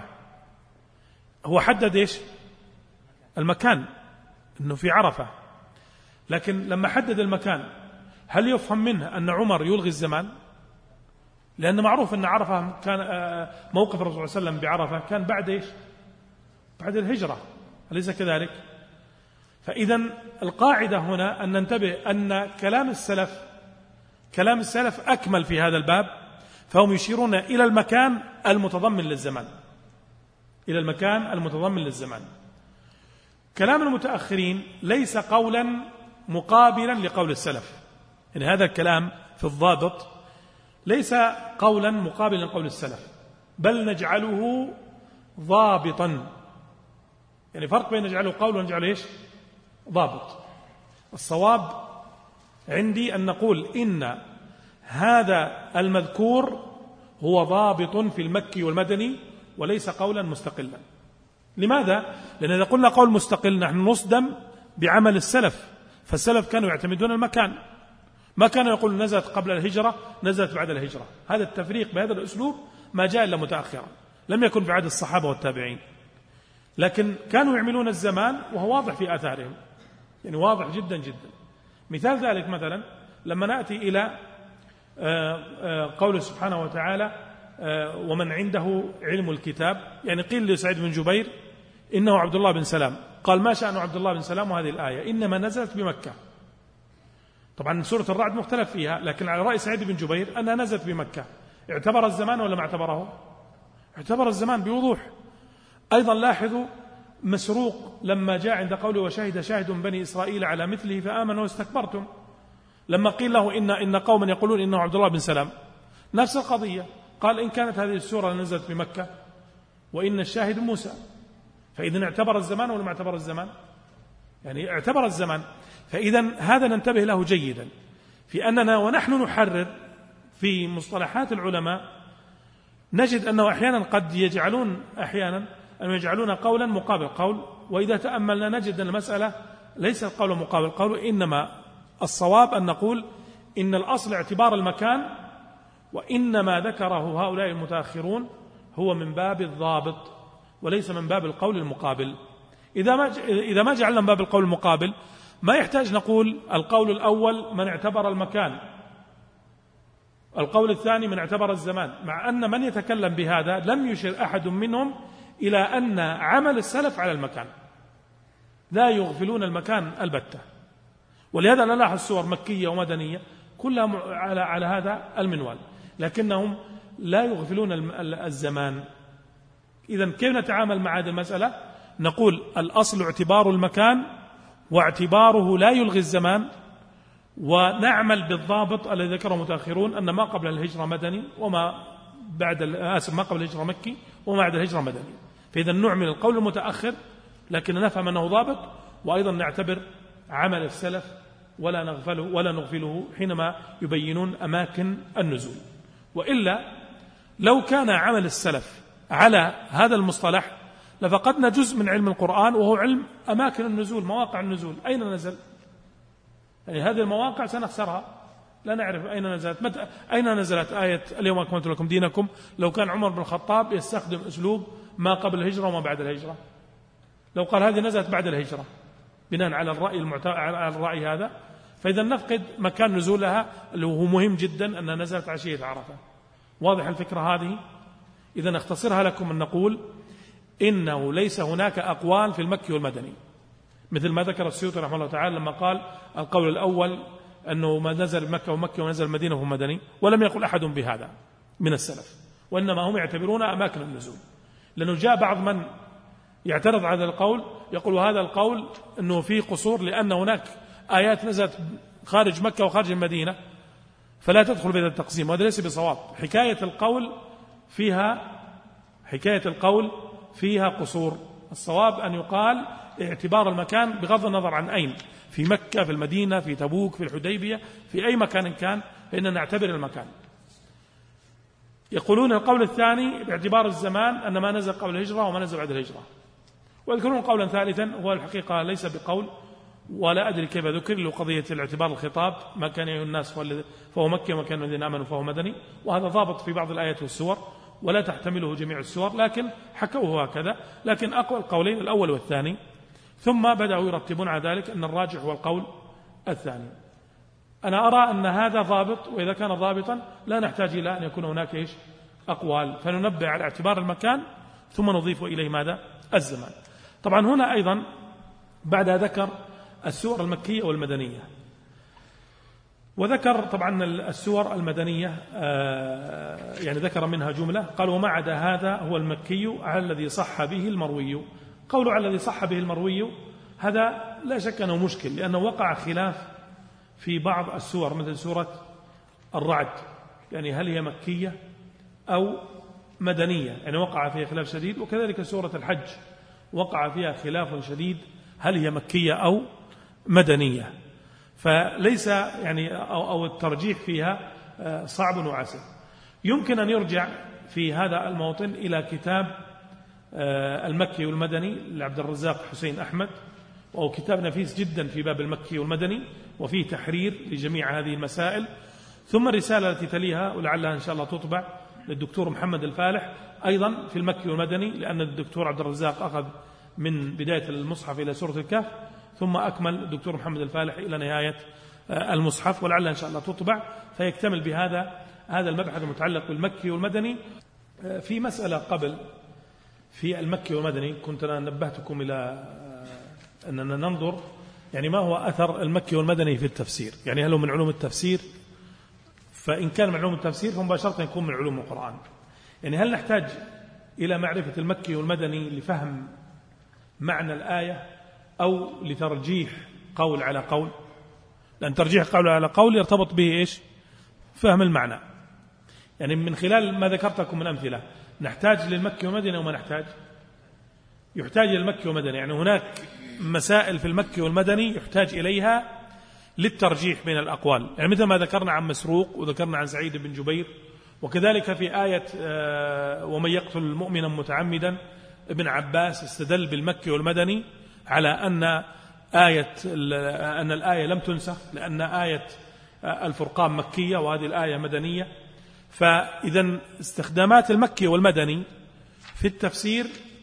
هو حدد إيش؟ المكان أنه في عرفة، لكن لما حدد المكان هل يفهم منه أن عمر يلغي الزمان؟ لأن معروف أن عرفة كان موقف الرسول صلى الله عليه وسلم بعرفة كان بعد إيش؟ بعد الهجرة، أليس كذلك؟ فإذا القاعدة هنا أن ننتبه أن كلام السلف كلام السلف أكمل في هذا الباب، فهم يشيرون إلى المكان المتضمن للزمان، إلى المكان المتضمن للزمان. كلام المتأخرين ليس قولا مقابلا لقول السلف، يعني هذا الكلام في الضابط ليس قولا مقابلا لقول السلف، بل نجعله ضابطا. يعني فرق بين نجعله قول ونجعله إيش؟ ضابط. الصواب عندي أن نقول إن هذا المذكور هو ضابط في المكي والمدني وليس قولا مستقلا. لماذا؟ لأن إذا قلنا قول مستقل نحن نصدم بعمل السلف، فالسلف كانوا يعتمدون المكان، ما كانوا يقول نزلت قبل الهجرة نزلت بعد الهجرة. هذا التفريق بهذا الأسلوب ما جاء إلا متأخرا، لم يكن في عهد الصحابة والتابعين، لكن كانوا يعملون الزمان وهو واضح في آثارهم، يعني واضح جدا جدا. مثال ذلك مثلا لما نأتي إلى قوله سبحانه وتعالى ومن عنده علم الكتاب، يعني قيل لسعيد بن جبير إنه عبد الله بن سلام، قال ما شأن عبد الله بن سلام؟ وهذه الآية إنما نزلت بمكة. طبعا سورة الرعد مختلف فيها، لكن على رأي سعيد بن جبير أنها نزلت بمكة. اعتبر الزمان ولا ما اعتبره؟ اعتبر الزمان بوضوح. أيضا لاحظوا مسروق لما جاء عند قوله وشهد شاهد بني إسرائيل على مثله فآمنوا واستكبرتم، لما قيل له إن, إن قوما يقولون إنه عبد الله بن سلام، نفس القضية، قال إن كانت هذه السورة نزلت بمكة وإن الشاهد موسى، فإذا اعتبر الزمان ولا ما اعتبر الزمان؟ يعني اعتبر الزمان. فإذا هذا ننتبه له جيدا في أننا ونحن نحرر في مصطلحات العلماء نجد أنه أحيانا قد يجعلون أحيانا أن يجعلون قولا مقابل قول، وإذا تأملنا نجد أن المسألة ليس القول مقابل قول، إنما الصواب أن نقول إن الأصل اعتبار المكان، وإنما ذكره هؤلاء المتأخرون هو من باب الضابط وليس من باب القول المقابل. إذا ما إذا ما جعلنا من باب القول المقابل ما يحتاج نقول القول الأول من اعتبر المكان، القول الثاني من اعتبر الزمان، مع أن من يتكلم بهذا لم يشر أحد منهم إلى أن عمل السلف على المكان، لا يغفلون المكان البتة. ولهذا نلاحظ صور مكية ومدنية كلها على على هذا المنوال، لكنهم لا يغفلون الزمان. إذن كيف نتعامل مع هذه المسألة؟ نقول الأصل اعتبار المكان، واعتباره لا يلغي الزمان، ونعمل بالضابط الذي ذكره متأخرون أن ما قبل الهجرة مدني وما بعد آسف ما قبل الهجرة مكي وما بعد الهجرة مدني. فإذا نعمل القول المتأخر لكن نفهم أنه ضابط، وأيضا نعتبر عمل السلف ولا نغفله ولا نغفله حينما يبينون أماكن النزول. وإلا لو كان عمل السلف على هذا المصطلح لفقدنا جزء من علم القرآن، وهو علم أماكن النزول، مواقع النزول، أين نزل؟ يعني هذه المواقع سنخسرها، لا نعرف أين نزلت، متى أين نزلت آية اليوم أكملت لكم دينكم. لو كان عمر بن الخطاب يستخدم أسلوب ما قبل الهجرة وما بعد الهجرة، لو قال هذه نزلت بعد الهجرة بناء على الرأي المعت... على الرأي هذا، فإذا نفقد مكان نزولها اللي هو مهم جدا أنها نزلت عشية عرفة. واضح الفكرة هذه؟ إذا نختصرها لكم أن نقول إنه ليس هناك أقوال في المكي والمدني، مثل ما ذكر السيوطي رحمه الله تعالى لما قال القول الأول أنه ما نزل مكة ومكة ونزل المدينة وهو مدني، ولم يقل أحد بهذا من السلف، وإنما هم يعتبرون أماكن النزول. لأنه جاء بعض من يعترض على هذا القول يقول هذا القول أنه فيه قصور، لأن هناك آيات نزلت خارج مكة وخارج المدينة فلا تدخل في هذا التقسيم، وهذا ليس بصواب. حكاية القول فيها حكاية القول فيها قصور. الصواب أن يقال اعتبار المكان بغض النظر عن أين، في مكة، في المدينة، في تبوك، في الحديبية، في أي مكان كان، فإننا نعتبر المكان. يقولون القول الثاني باعتبار الزمان أن ما نزل قبل الهجرة وما نزل بعد الهجرة، ويذكرون قولا ثالثا هو الحقيقة ليس بقول، ولا أدري كيف ذكر له قضية الاعتبار الخطاب، ما كان أيها الناس فهو مكي وما كان الذين آمنوا فهو مدني، وهذا ضابط في بعض الآيات والسور ولا تحتمله جميع السور، لكن حكوه هكذا. لكن أقوى القولين الأول والثاني، ثم بدأوا يرتبون على ذلك أن الراجح هو القول الثاني. أنا أرى أن هذا ضابط، وإذا كان ضابطا لا نحتاج إلى أن يكون هناك إيش أقوال، فننبه على اعتبار المكان ثم نضيف إليه ماذا؟ الزمان. طبعا هنا أيضا بعد ذكر السور المكية والمدنية، وذكر طبعا السور المدنية يعني ذكر منها جملة، قال وما عدا هذا هو المكي على الذي صح به المروي. قوله على الذي صح به المروي هذا لا شك أنه مشكل، لأنه وقع خلاف في بعض السور مثل سورة الرعد، يعني هل هي مكية أو مدنية، يعني وقع فيها خلاف شديد. وكذلك سورة الحج وقع فيها خلاف شديد هل هي مكية أو مدنية، فليس يعني أو, أو الترجيح فيها صعب وعسر. يمكن أن يرجع في هذا الموطن إلى كتاب المكي والمدني لعبد الرزاق حسين أحمد، وهو كتاب نفيس جدا في باب المكي والمدني وفيه تحرير لجميع هذه المسائل. ثم الرسالة التي تليها ولعلها إن شاء الله تطبع للدكتور محمد الفالح أيضا في المكي والمدني، لأن الدكتور عبد الرزاق أخذ من بداية المصحف إلى سورة الكهف، ثم أكمل الدكتور محمد الفالح إلى نهاية المصحف، ولعلها إن شاء الله تطبع فيكتمل بهذا هذا المبحث المتعلق بالمكي والمدني. في مسألة قبل في المكي والمدني كنت أنا نبهتكم إلى أننا ننظر يعني ما هو أثر المكي والمدني في التفسير، يعني هل هو من علوم التفسير؟ فإن كان من علوم التفسير فمباشرة يكون من علوم القرآن. يعني هل نحتاج إلى معرفة المكي والمدني لفهم معنى الآية أو لترجيح قول على قول؟ لأن ترجيح قول على قول يرتبط به إيش؟ فهم المعنى. يعني من خلال ما ذكرت لكم من أمثلة نحتاج للمكي والمدني وما نحتاج؟ يحتاج للمكي والمدني، يعني هناك مسائل في المكي والمدني يحتاج إليها للترجيح بين الأقوال، يعني مثل ما ذكرنا عن مسروق وذكرنا عن سعيد بن جبير، وكذلك في آية ومن يقتل المؤمنا متعمدا ابن عباس استدل بالمكي والمدني على أن آية أن الآية لم تنسخ لأن آية الفرقان مكية وهذه الآية مدنية. فإذا استخدامات المكي والمدني في التفسير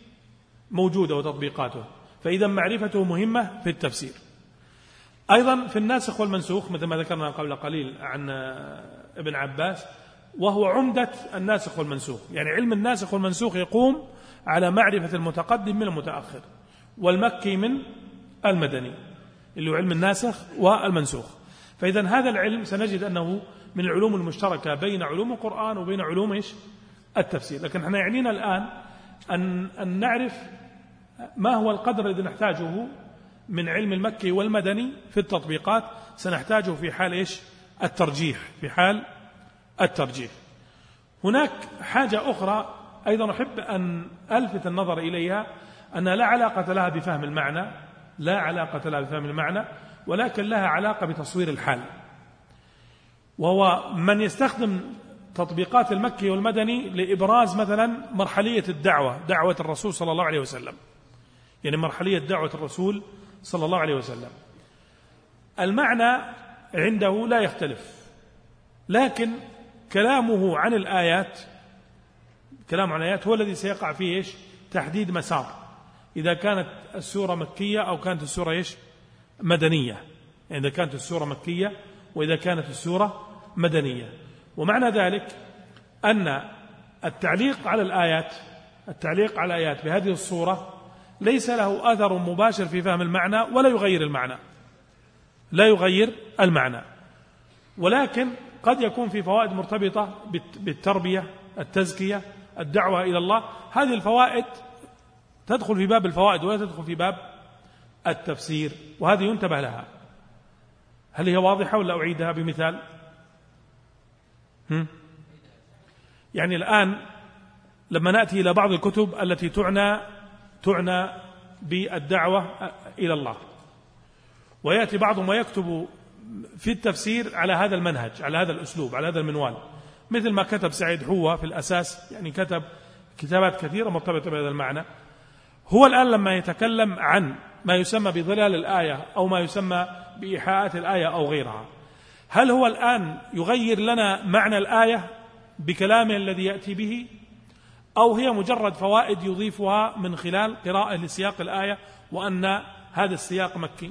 موجودة وتطبيقاته، فإذا معرفته مهمة في التفسير. أيضا في الناسخ والمنسوخ مثل ما ذكرنا قبل قليل عن ابن عباس، وهو عمدة الناسخ والمنسوخ، يعني علم الناسخ والمنسوخ يقوم على معرفة المتقدم من المتأخر، والمكي من المدني اللي هو علم الناسخ والمنسوخ. فإذا هذا العلم سنجد أنه من العلوم المشتركة بين علوم القرآن وبين علوم إيش؟ التفسير. لكن احنا يعنينا الآن أن, أن نعرف ما هو القدر الذي نحتاجه من علم المكي والمدني في التطبيقات؟ سنحتاجه في حال إيش؟ الترجيح، في حال الترجيح. هناك حاجة أخرى أيضا أحب أن ألفت النظر إليها، أنها لا علاقة لها بفهم المعنى، لا علاقة لها بفهم المعنى، ولكن لها علاقة بتصوير الحال. وهو من يستخدم تطبيقات المكي والمدني لإبراز مثلا مرحلية الدعوة، دعوة الرسول صلى الله عليه وسلم، يعني مرحلية دعوة الرسول صلى الله عليه وسلم، المعنى عنده لا يختلف، لكن كلامه عن الآيات، كلام عن الآيات هو الذي سيقع فيه إيش؟ تحديد مسار، إذا كانت السورة مكية أو كانت السورة إيش؟ مدنية، يعني إذا كانت السورة مكية وإذا كانت السورة مدنية. ومعنى ذلك أن التعليق على الآيات، التعليق على الآيات بهذه الصورة ليس له أثر مباشر في فهم المعنى ولا يغير المعنى، لا يغير المعنى، ولكن قد يكون في فوائد مرتبطة بالتربية، التزكية، الدعوة إلى الله. هذه الفوائد تدخل في باب الفوائد ولا تدخل في باب التفسير، وهذه ينتبه لها. هل هي واضحة ولا أعيدها بمثال؟ هم؟ يعني الآن لما نأتي إلى بعض الكتب التي تعنى تعنى بالدعوة إلى الله، ويأتي بعضهم ويكتب في التفسير على هذا المنهج، على هذا الأسلوب، على هذا المنوال، مثل ما كتب سعيد حوة في الأساس، يعني كتب كتابات كثيرة مرتبطة بهذا المعنى. هو الآن لما يتكلم عن ما يسمى بظلال الآية أو ما يسمى بإيحاءات الآية أو غيرها، هل هو الآن يغير لنا معنى الآية بكلامه الذي يأتي به، أو هي مجرد فوائد يضيفها من خلال قراءة لسياق الآية وأن هذا السياق مكي؟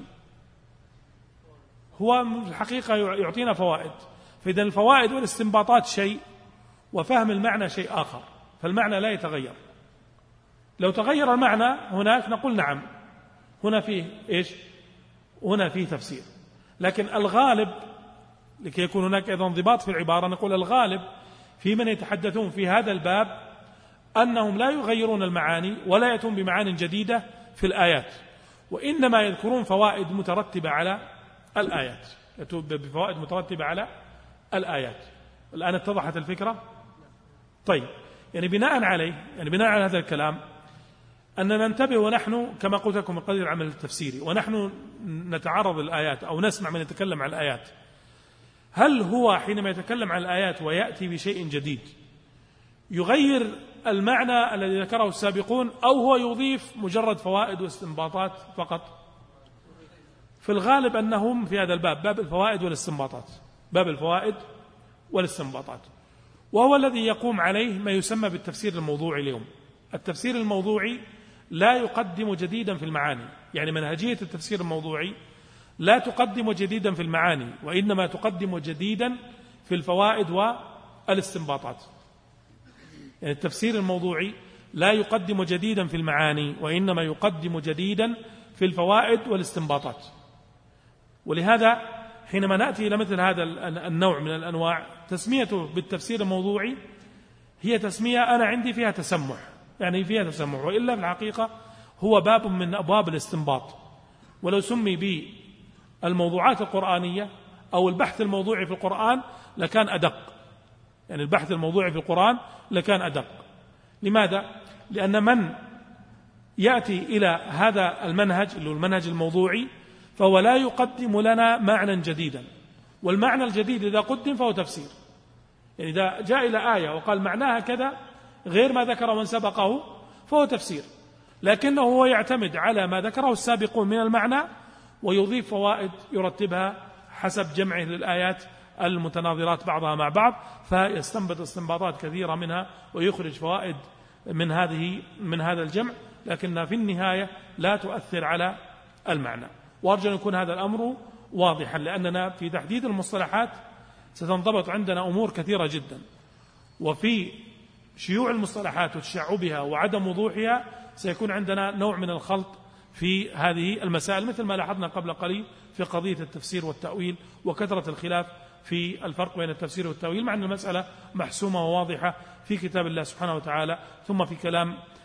هو في الحقيقة يعطينا فوائد، فإذا الفوائد والاستنباطات شيء وفهم المعنى شيء آخر، فالمعنى لا يتغير. لو تغير المعنى هناك نقول نعم هنا فيه إيش؟ هنا فيه تفسير. لكن الغالب، لكي يكون هناك أيضا انضباط في العبارة، نقول الغالب في من يتحدثون في هذا الباب أنهم لا يغيرون المعاني ولا يأتون بمعاني جديدة في الآيات، وإنما يذكرون فوائد مترتبة على الآيات، يأتون بفوائد مترتبة على الآيات. الآن اتضحت الفكرة؟ طيب، يعني بناء عليه، يعني بناء على هذا الكلام أننا ننتبه، ونحن كما قلت لكم من قبل العمل التفسيري، ونحن نتعرض الآيات أو نسمع من يتكلم عن الآيات، هل هو حينما يتكلم عن الآيات ويأتي بشيء جديد يغير المعنى الذي ذكره السابقون، أو هو يضيف مجرد فوائد واستنباطات فقط؟ في الغالب أنهم في هذا الباب، باب الفوائد والاستنباطات، باب الفوائد والاستنباطات، وهو الذي يقوم عليه ما يسمى بالتفسير الموضوعي اليوم. التفسير الموضوعي لا يقدم جديدا في المعاني، يعني منهجية التفسير الموضوعي لا تقدم جديدا في المعاني، وإنما تقدم جديدا في الفوائد والاستنباطات. يعني التفسير الموضوعي لا يقدم جديدا في المعاني، وإنما يقدم جديدا في الفوائد والاستنباطات. ولهذا حينما نأتي إلى مثل هذا النوع من الأنواع، تسميته بالتفسير الموضوعي هي تسمية أنا عندي فيها تسمح، يعني فيها تسمح، وإلا في الحقيقة هو باب من أبواب الاستنباط. ولو سمي بالموضوعات القرآنية أو البحث الموضوعي في القرآن لكان أدق، يعني البحث الموضوعي في القرآن لكان أدق. لماذا؟ لأن من يأتي إلى هذا المنهج اللي هو المنهج الموضوعي فهو لا يقدم لنا معنى جديدا، والمعنى الجديد إذا قدم فهو تفسير. يعني إذا جاء إلى آية وقال معناها كذا غير ما ذكر من سبقه فهو تفسير، لكنه هو يعتمد على ما ذكره السابقون من المعنى ويضيف فوائد يرتبها حسب جمعه للآيات المتناظرات بعضها مع بعض، فيستنبط استنباطات كثيرة منها ويخرج فوائد من هذه من هذا الجمع، لكنها في النهاية لا تؤثر على المعنى. وأرجو أن يكون هذا الأمر واضحا، لأننا في تحديد المصطلحات ستنضبط عندنا أمور كثيرة جدا، وفي شيوع المصطلحات وتشعبها وعدم وضوحها سيكون عندنا نوع من الخلط في هذه المسائل، مثل ما لاحظنا قبل قليل في قضية التفسير والتأويل وكثرة الخلاف في الفرق بين التفسير والتأويل، مع أن المسألة محسومة وواضحة في كتاب الله سبحانه وتعالى، ثم في كلام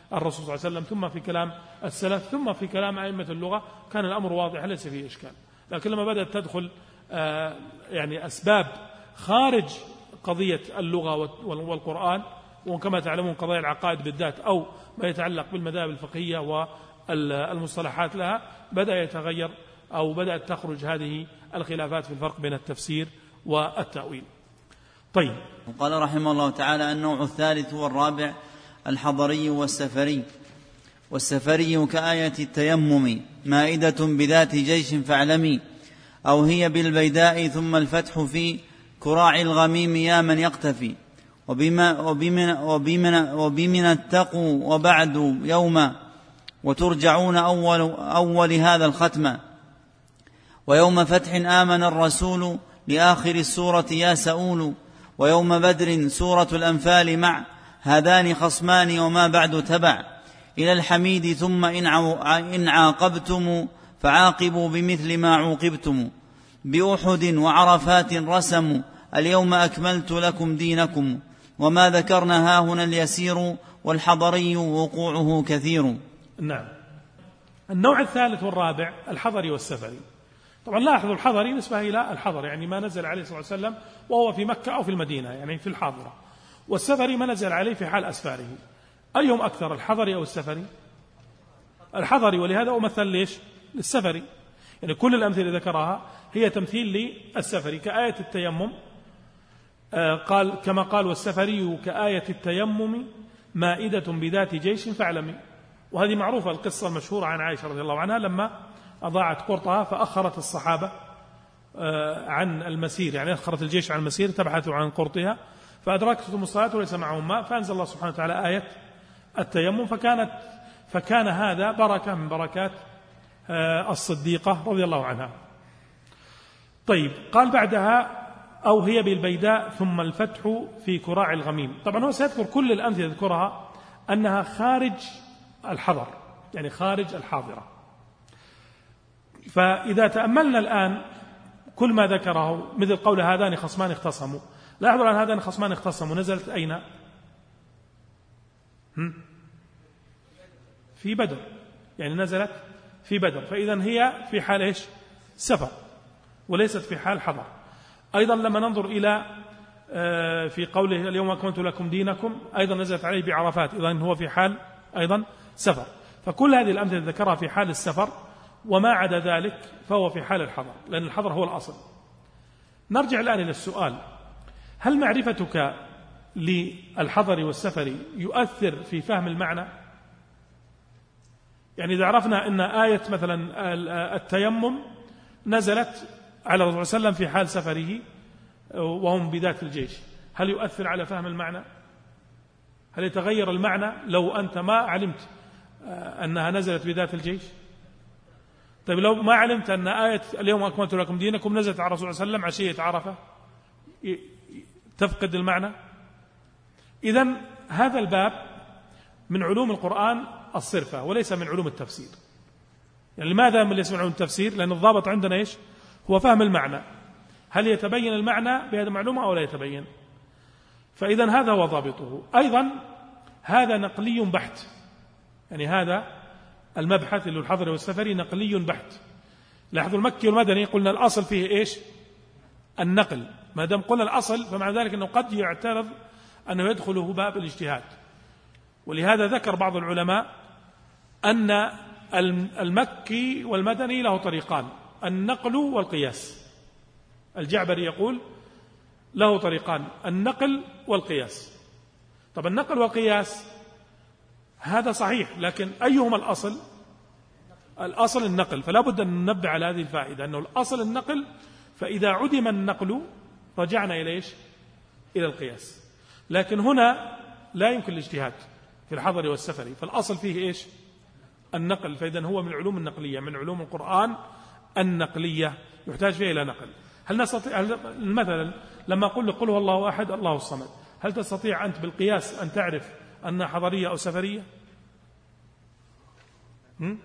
الرسول صلى الله عليه وسلم، ثم في كلام السلف، ثم في كلام أئمة اللغة، كان الأمر واضح ليس فيه إشكال. لكن لما بدأت تدخل يعني أسباب خارج قضية اللغة والقرآن، وكما تعلمون قضايا العقائد بالذات أو ما يتعلق بالمذاهب الفقهية والمصطلحات لها، بدأ يتغير أو بدأت تخرج هذه الخلافات في الفرق بين التفسير والتأويل. طيب، قال رحمه الله تعالى: النوع الثالث والرابع الحضري والسفري. والسفري كآية التيمم مائدة بذات جيش فاعلمي، أو هي بالبيداء ثم الفتح في كراع الغميم يا من يقتفي، وبما وبمن وبمن وبمن اتقوا وبعد يوم وترجعون أول, أول هذا الختم، ويوم فتح آمن الرسول لآخر السورة يا سؤول، ويوم بدر سورة الأنفال مع هذان خصمان وما بعد تبع إلى الحميد، ثم إن عاقبتم فعاقبوا بمثل ما عوقبتم، بأحد وعرفات رسموا اليوم أكملت لكم دينكم، وما ذكرنا هاهنا اليسير والحضري وقوعه كثير. نعم. النوع الثالث والرابع الحضري والسفري. طبعا لاحظوا الحضري نسبة إلى الحضر، يعني ما نزل عليه صلى الله عليه وسلم وهو في مكة أو في المدينة، يعني في الحاضرة. والسفري ما نزل عليه في حال أسفاره. أيهم أكثر، الحضري أو السفري؟ الحضري، ولهذا أمثل ليش؟ للسفري. يعني كل الأمثلة ذكرها هي تمثيل للسفري، كآية التيمم قال كما قال: والسفري كآية التيمم مائدة بذات جيش فاعلمي. وهذه معروفة القصة المشهورة عن عائشة رضي الله عنها لما أضاعت قرطها فأخرت الصحابة عن المسير، يعني أخرت الجيش عن المسير تبحثوا عن قرطها، فأدركتهم الصلاة وليس معهم ماء، فأنزل الله سبحانه وتعالى آية التيمم، فكانت فكان هذا بركة من بركات الصديقة رضي الله عنها. طيب، قال بعدها: أو هي بالبيداء ثم الفتح في كراع الغميم. طبعا هو سيذكر كل الأمثلة يذكرها أنها خارج الحضر، يعني خارج الحاضرة. فإذا تأملنا الآن كل ما ذكره مثل قول هذان خصمان اختصموا، لاحظوا أن هذان خصمان اختصموا نزلت أين؟ في بدر، يعني نزلت في بدر، فإذا هي في حال إيش؟ سفر، وليست في حال حضر. أيضا لما ننظر إلى في قوله اليوم أكملت لكم دينكم، أيضا نزلت عليه بعرفات، إذن هو في حال أيضا سفر. فكل هذه الأمثلة ذكرها في حال السفر، وما عدا ذلك فهو في حال الحضر، لأن الحضر هو الأصل. نرجع الآن إلى السؤال: هل معرفتك للحضر والسفر يؤثر في فهم المعنى؟ يعني إذا عرفنا أن آية مثلا التيمم نزلت على الرسول صلى الله عليه وسلم في حال سفره وهم بذات الجيش، هل يؤثر على فهم المعنى؟ هل يتغير المعنى لو أنت ما علمت أنها نزلت بذات الجيش؟ طيب، لو ما علمت أن آية اليوم أكملت لكم دينكم نزلت على الرسول صلى الله عليه وسلم عشية عرفة، تفقد المعنى؟ إذن هذا الباب من علوم القرآن الصرفة وليس من علوم التفسير. يعني لماذا ليس من علوم التفسير؟ لأن الضابط عندنا إيش؟ هو فهم المعنى. هل يتبين المعنى بهذه المعلومة أو لا يتبين؟ فإذن هذا هو ضابطه. أيضا هذا نقلي بحت، يعني هذا المبحث اللي الحضر والسفري نقلي بحت. لاحظوا المكي والمدني قلنا الأصل فيه إيش؟ النقل. ما دام قلنا الأصل فمع ذلك أنه قد يعترض أنه يدخله باب الاجتهاد، ولهذا ذكر بعض العلماء أن المكي والمدني له طريقان: النقل والقياس. الجعبري يقول له طريقان: النقل والقياس. طب النقل والقياس هذا صحيح، لكن أيهما الأصل؟ الأصل النقل. فلا بد أن ننبه على هذه الفائدة أنه الأصل النقل، فإذا عدم النقل رجعنا إلى إيش؟ إلى القياس. لكن هنا لا يمكن الاجتهاد في الحضر والسفر، فالأصل فيه إيش؟ النقل. فإذا هو من العلوم النقلية، من علوم القرآن النقلية يحتاج فيها إلى نقل. هل نستطيع مثلا لما أقول لك قل هو الله أحد الله الصمد، هل تستطيع أنت بالقياس أن تعرف أنها حضرية أو سفرية؟ هم؟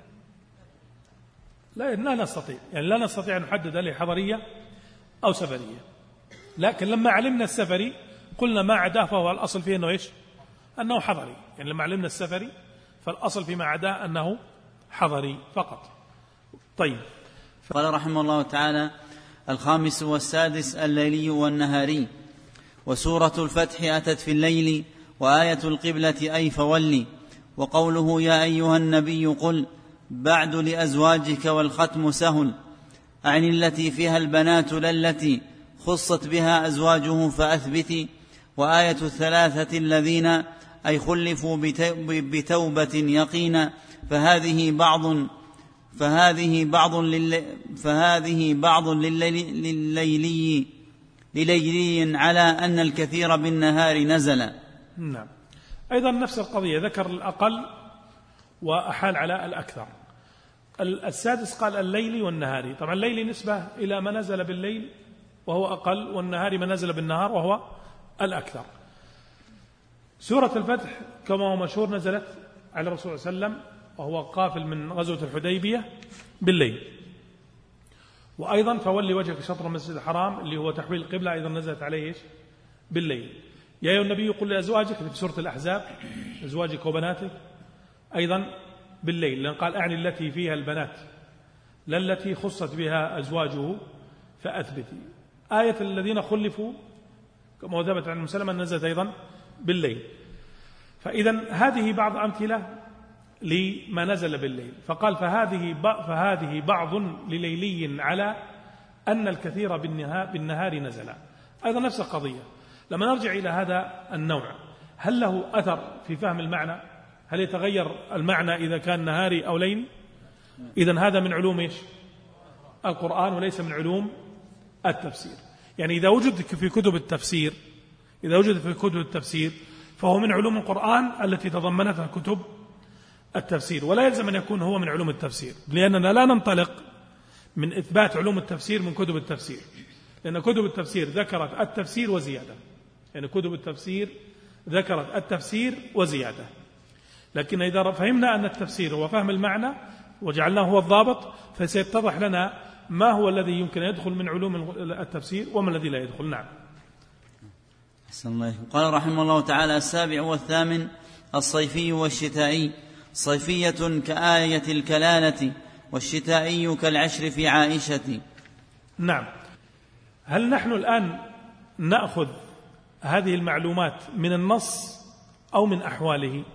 لا لا نستطيع، يعني لا نستطيع أن نحدد هل هي حضرية أو سفرية. لكن لما علمنا السفري قلنا ما عداه فهو الأصل فيه أنه إيش؟ أنه حضري. يعني لما علمنا السفري فالأصل فيما عداه أنه حضري فقط. طيب. قال رحمه الله تعالى: الخامس والسادس الليلي والنهاري. وسورة الفتح أتت في الليل، وآية القبلة أي فولي. وقوله يا أيها النبي قل بعد لأزواجك والختم سهل، أعني التي فيها البنات لا التي خصت بها أزواجه فأثبتي. وآية الثلاثة الذين أي خلفوا بتوبة يقينا، فهذه بعض فهذه بعض للي فهذه بعض لليلي لليلي على أن الكثير بالنهار نزل. نعم. أيضا نفس القضية، ذكر الأقل وأحال على الأكثر. السادس قال الليل والنهار. طبعا الليل نسبة إلى ما نزل بالليل وهو أقل، والنهار ما نزل بالنهار وهو الأكثر. سورة الفتح كما هو مشهور نزلت على الرسول صلى الله عليه وسلم وهو قافل من غزوة الحديبية بالليل. وأيضا فولي وجهك شطر المسجد الحرام اللي هو تحويل القبلة أيضا نزلت عليه بالليل. يا أيها النبي قل لأزواجك في سورة الأحزاب أزواجك وبناتك أيضا بالليل، لأن قال أعني التي فيها البنات لا التي خصت بها أزواجه فأثبتي. آية الذين خلفوا كما ثبت عن مسلمة نزلت أيضا بالليل. فإذا هذه بعض أمثلة لما نزل بالليل. فقال فهذه فهذه بعض لليلي على أن الكثير بالنهار نزل. أيضا نفس القضية. لما نرجع إلى هذا النوع، هل له أثر في فهم المعنى؟ هل يتغير المعنى إذا كان نهاري أو ليلي؟ إذن هذا من علوم إيش؟ القرآن وليس من علوم التفسير. يعني إذا وجد في كتب التفسير إذا وجد في كتب التفسير فهو من علوم القرآن التي تضمنتها كتب التفسير، ولا يلزم أن يكون هو من علوم التفسير، لأننا لا ننطلق من إثبات علوم التفسير من كتب التفسير، لأن كتب التفسير ذكرت التفسير وزيادة، يعني كتب التفسير ذكرت التفسير وزيادة. لكن إذا فهمنا أن التفسير هو فهم المعنى وجعلناه هو الضابط، فسيتضح لنا ما هو الذي يمكن يدخل من علوم التفسير وما الذي لا يدخل. نعم. قال رحمه الله تعالى: السابع والثامن الصيفي والشتائي. صيفية كآية الكلالة، والشتائي كالعشر في عائشة. نعم. هل نحن الآن نأخذ هذه المعلومات من النص أو من أحواله؟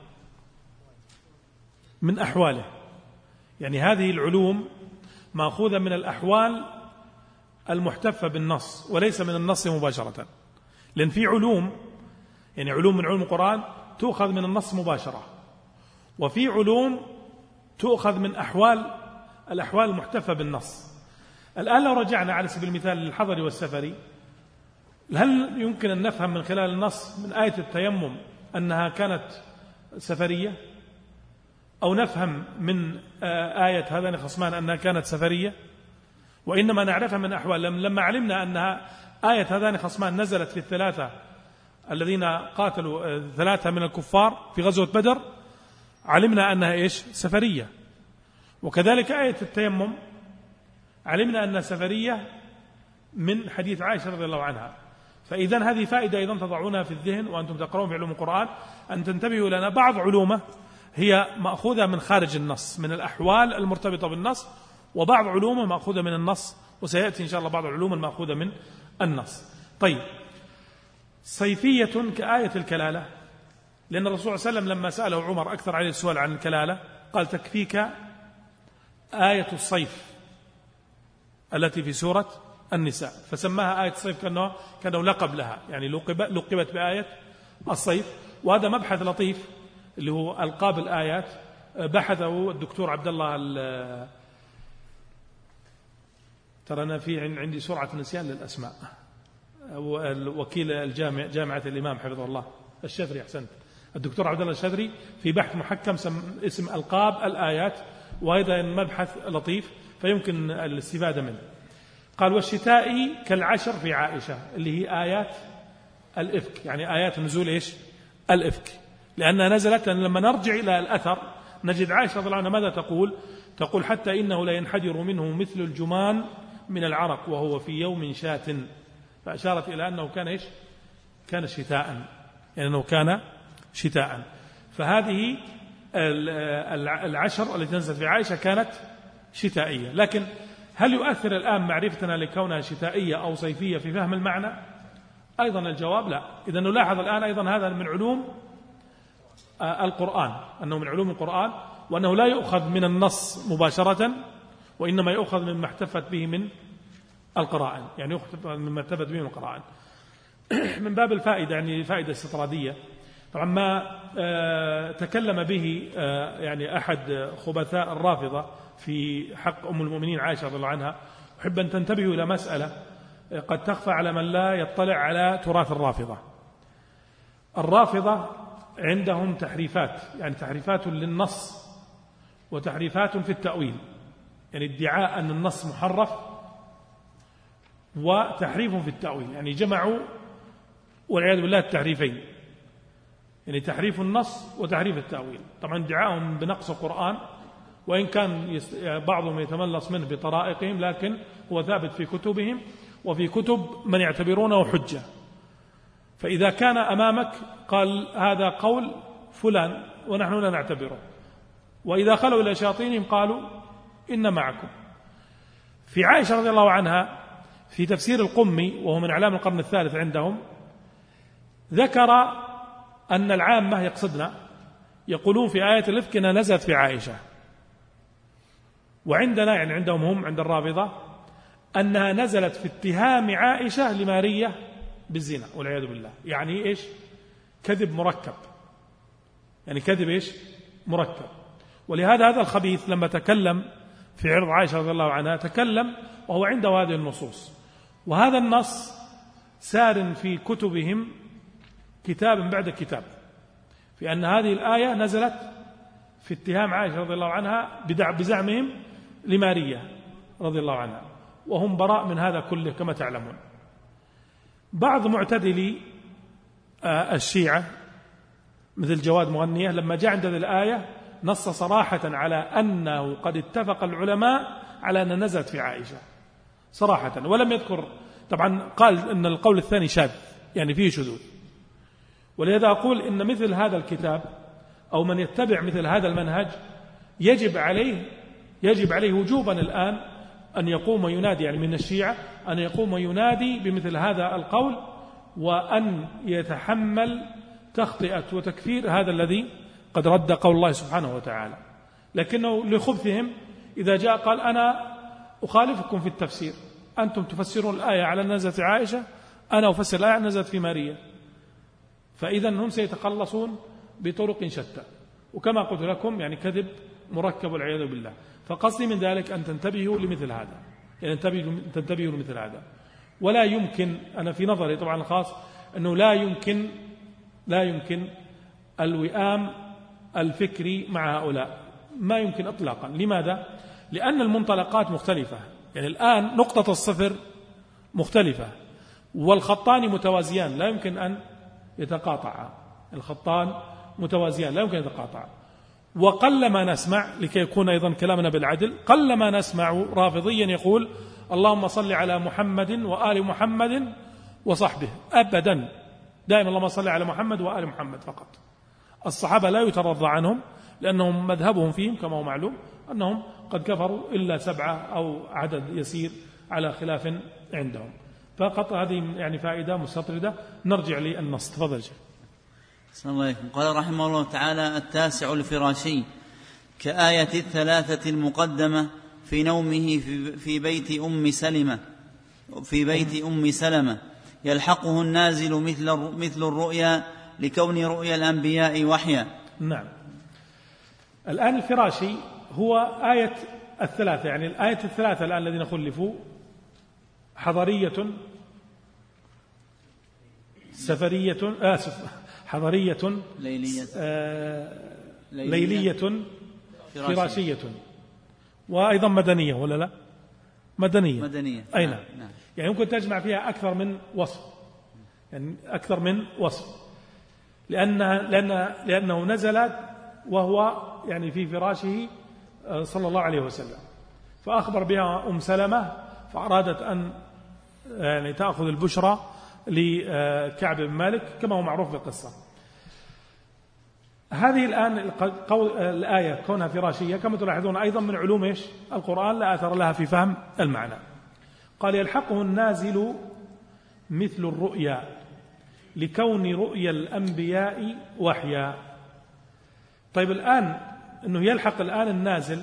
من أحواله. يعني هذه العلوم مأخوذة من الأحوال المحتفة بالنص وليس من النص مباشرة، لأن في علوم يعني علوم من علوم القرآن تؤخذ من النص مباشرة، وفي علوم تؤخذ من أحوال الأحوال المحتفة بالنص. الآن لو رجعنا على سبيل المثال للحضر والسفري، هل يمكن أن نفهم من خلال النص من آية التيمم أنها كانت سفرية، أو نفهم من آية هذان خصمان أنها كانت سفرية؟ وإنما نعرفها من أحوال. لما علمنا أنها آية هذان خصمان نزلت في الثلاثة الذين قاتلوا ثلاثة من الكفار في غزوة بدر، علمنا أنها إيش؟ سفرية. وكذلك آية التيمم علمنا أنها سفرية من حديث عائشة رضي الله عنها. فإذن هذه فائدة أيضا تضعونها في الذهن وأنتم تقرؤون في علوم القرآن، أن تنتبهوا لنا بعض علومه هي مأخوذة من خارج النص من الأحوال المرتبطة بالنص، وبعض علومه مأخوذة من النص، وسيأتي إن شاء الله بعض العلوم المأخوذة من النص. طيب، صيفية كآية الكلالة، لأن الرسول صلى الله عليه وسلم لما سأله عمر أكثر عليه السؤال عن الكلالة قال تكفيك آية الصيف التي في سورة النساء، فسماها آية الصيف كأنه, كأنه لقب لها، يعني لقبت بآية الصيف. وهذا مبحث لطيف اللي هو ألقاب الآيات، بحثه الدكتور عبد الله، ترى أنا في عندي سرعة نسيان للأسماء، وكيل الجامع جامعة الإمام حفظه الله الشذري، أحسنت، الدكتور عبد الله الشذري في بحث محكم اسم ألقاب الآيات، وهذا مبحث لطيف فيمكن الاستفادة منه. قال والشتاء كالعشر في عائشة، اللي هي آيات الإفك، يعني آيات نزول إيش؟ الإفك، لأنها نزلت لأن لما نرجع إلى الأثر نجد عائشة رضي الله عنها ماذا تقول؟ تقول حتى إنه لا ينحدر منه مثل الجمان من العرق وهو في يوم شات، فأشارت إلى أنه كان إيش؟ كان شتاء، يعني أنه كان شتاء. فهذه العشر التي نزلت في عائشة كانت شتائية. لكن هل يؤثر الآن معرفتنا لكونها شتائية أو صيفية في فهم المعنى؟ أيضا الجواب لا. إذا نلاحظ الآن أيضا هذا من علوم القرآن، أنه من علوم القرآن، وأنه لا يؤخذ من النص مباشرة، وإنما يؤخذ مما احتفت به من القرائن، يعني يؤخذ مما احتفت به من القرائن. من باب الفائدة، يعني فائدة استطرادية، طبعا ما تكلم به يعني أحد خبثاء الرافضة في حق أم المؤمنين عائشة رضي الله عنها. أحب أن تنتبهوا إلى مسألة قد تخفى على من لا يطلع على تراث الرافضة. الرافضة عندهم تحريفات، يعني تحريفات للنص وتحريفات في التأويل، يعني ادعاء أن النص محرف وتحريف في التأويل، يعني جمعوا والعياذ بالله التحريفين، يعني تحريف النص وتحريف التأويل. طبعا ادعاءهم بنقص القرآن، وإن كان بعضهم يتملص منه بطرائقهم، لكن هو ثابت في كتبهم وفي كتب من يعتبرونه حجة. فإذا كان أمامك قال هذا قول فلان ونحن لا نعتبره، وإذا خلوا إلى شياطينهم قالوا إن معكم. في عائشة رضي الله عنها في تفسير القمي، وهو من أعلام القرن الثالث عندهم، ذكر أن العامة يقصدنا يقولون في آية الإفك أنها نزلت في عائشة، وعندنا يعني عندهم هم عند الرافضة أنها نزلت في اتهام عائشة لمارية بالزنا والعياذ بالله. يعني إيش؟ كذب مركب، يعني كذب إيش؟ مركب. ولهذا هذا الخبيث لما تكلم في عرض عائشة رضي الله عنها تكلم وهو عنده هذه النصوص، وهذا النص سار في كتبهم كتاب بعد كتاب، في أن هذه الآية نزلت في اتهام عائشة رضي الله عنها بزعمهم لمارية رضي الله عنها، وهم براء من هذا كله كما تعلمون. بعض معتدلي الشيعة مثل جواد مغنية لما جاء عند هذه الآية نص صراحة على أنه قد اتفق العلماء على أن نزلت في عائشة صراحة، ولم يذكر، طبعا قال أن القول الثاني شاذ، يعني فيه شذوذ. ولهذا أقول إن مثل هذا الكتاب أو من يتبع مثل هذا المنهج يجب عليه يجب عليه وجوبا الآن أن يقوم وينادي، يعني من الشيعة أن يقوم وينادي بمثل هذا القول، وأن يتحمل تخطئة وتكفير هذا الذي قد رد قول الله سبحانه وتعالى. لكنه لخبثهم إذا جاء قال أنا أخالفكم في التفسير، أنتم تفسرون الآية على نزلت عائشة، أنا أفسر الآية على نزلت في ماريا، فإذا هم سيتخلصون بطرق شتى. وكما قلت لكم يعني كذب مركب والعياذ بالله. فقصدي من ذلك أن تنتبهوا لمثل هذا، يعني تنتبهوا لمثل هذا. ولا يمكن، أنا في نظري طبعا الخاص، أنه لا يمكن لا يمكن الوئام الفكري مع هؤلاء، ما يمكن إطلاقا. لماذا؟ لأن المنطلقات مختلفة، يعني الآن نقطة الصفر مختلفة والخطان متوازيان لا يمكن أن يتقاطعا، الخطان متوازيان لا يمكن أن يتقاطعا. وقلما نسمع، لكي يكون أيضا كلامنا بالعدل، قلما نسمع رافضيا يقول اللهم صل على محمد وآل محمد وصحبه، أبدا، دائما اللهم صل على محمد وآل محمد فقط. الصحابة لا يترضى عنهم لأنهم مذهبهم فيهم كما هو معلوم أنهم قد كفروا إلا سبعة أو عدد يسير على خلاف عندهم. فقط هذه يعني فائدة مستطردة. نرجع للنص. تفضل شيخ. السلام عليكم. قال رحمه الله تعالى: التاسع الفراشي كآية الثلاثة المقدمة في نومه في بيت أم سلمة في بيت أم سلمة يلحقه النازل مثل مثل الرؤيا لكون رؤيا الأنبياء وحيا. نعم. الآن الفراشي هو آية الثلاثة، يعني الآية الثلاثة الآن الذين خلفوا: حضرية، سفرية، آسف حضرية، ليلية, آه ليلية, ليلية فراشية, فراشية، وأيضا مدنية ولا لا؟ مدنية, مدنية. أي نعم. نعم. يعني يمكن تجمع فيها أكثر من وصف، يعني أكثر من وصف، لأنها لأن لأنه نزل وهو يعني في فراشه صلى الله عليه وسلم، فأخبر بها أم سلمة، فأرادت أن يعني تأخذ البشرى لكعب بن مالك كما هو معروف بالقصة. هذه الآن الآية كونها فراشية كما تلاحظون أيضا من علوم إيش القرآن لا أثر لها في فهم المعنى. قال يلحقه النازل مثل الرؤيا لكون رؤيا الأنبياء وحيا. طيب الآن أنه يلحق الآن النازل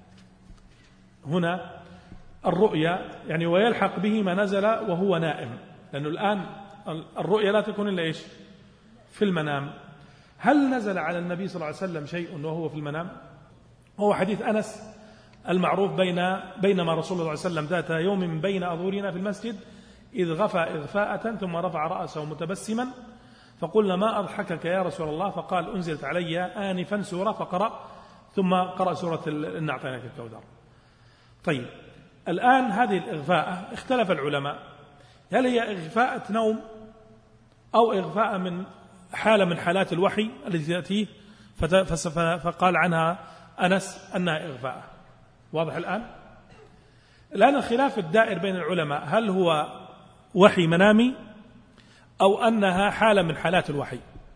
هنا الرؤيا يعني ويلحق به ما نزل وهو نائم، لأنه الآن الرؤيا لا تكون إلا إيش في المنام. هل نزل على النبي صلى الله عليه وسلم شيء وهو في المنام؟ هو حديث أنس المعروف بين بينما رسول الله صلى الله عليه وسلم ذات يوم بين أظهرنا في المسجد إذ غفى إغفاءة ثم رفع رأسه متبسما فقلنا ما أضحكك يا رسول الله؟ فقال أنزلت علي آنفا سورة فقرأ ثم قرأ سورة إنا أعطيناك الكوثر. طيب الآن هذه الإغفاء اختلف العلماء هل هي إغفاء نوم أو إغفاء من حالة من حالات الوحي التي تأتيه فقال عنها أنس أنها إغفاء. واضح الآن؟ الآن الخلاف الدائر بين العلماء هل هو وحي منامي أو أنها حالة من حالات الوحي.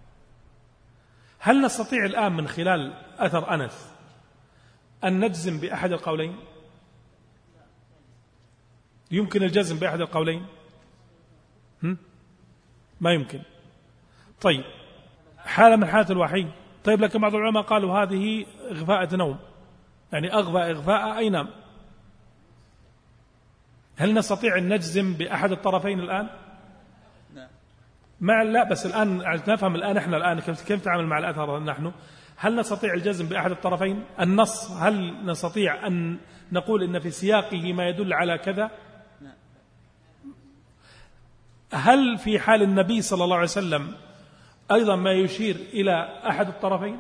هل نستطيع الآن من خلال أثر أنس أن نجزم بأحد القولين؟ يمكن الجزم بأحد القولين؟ هم؟ ما يمكن. طيب حالة من حالات الوحي. طيب لكن بعض العلماء قالوا هذه إغفاء نوم، يعني أغفى إغفاء أي نام. هل نستطيع أن نجزم بأحد الطرفين الآن؟ مع لا بس الآن نفهم الآن إحنا الآن كيف نتعامل مع الأثر نحن. هل نستطيع الجزم بأحد الطرفين؟ النص هل نستطيع أن نقول إن في سياقه ما يدل على كذا؟ هل في حال النبي صلى الله عليه وسلم أيضا ما يشير إلى أحد الطرفين؟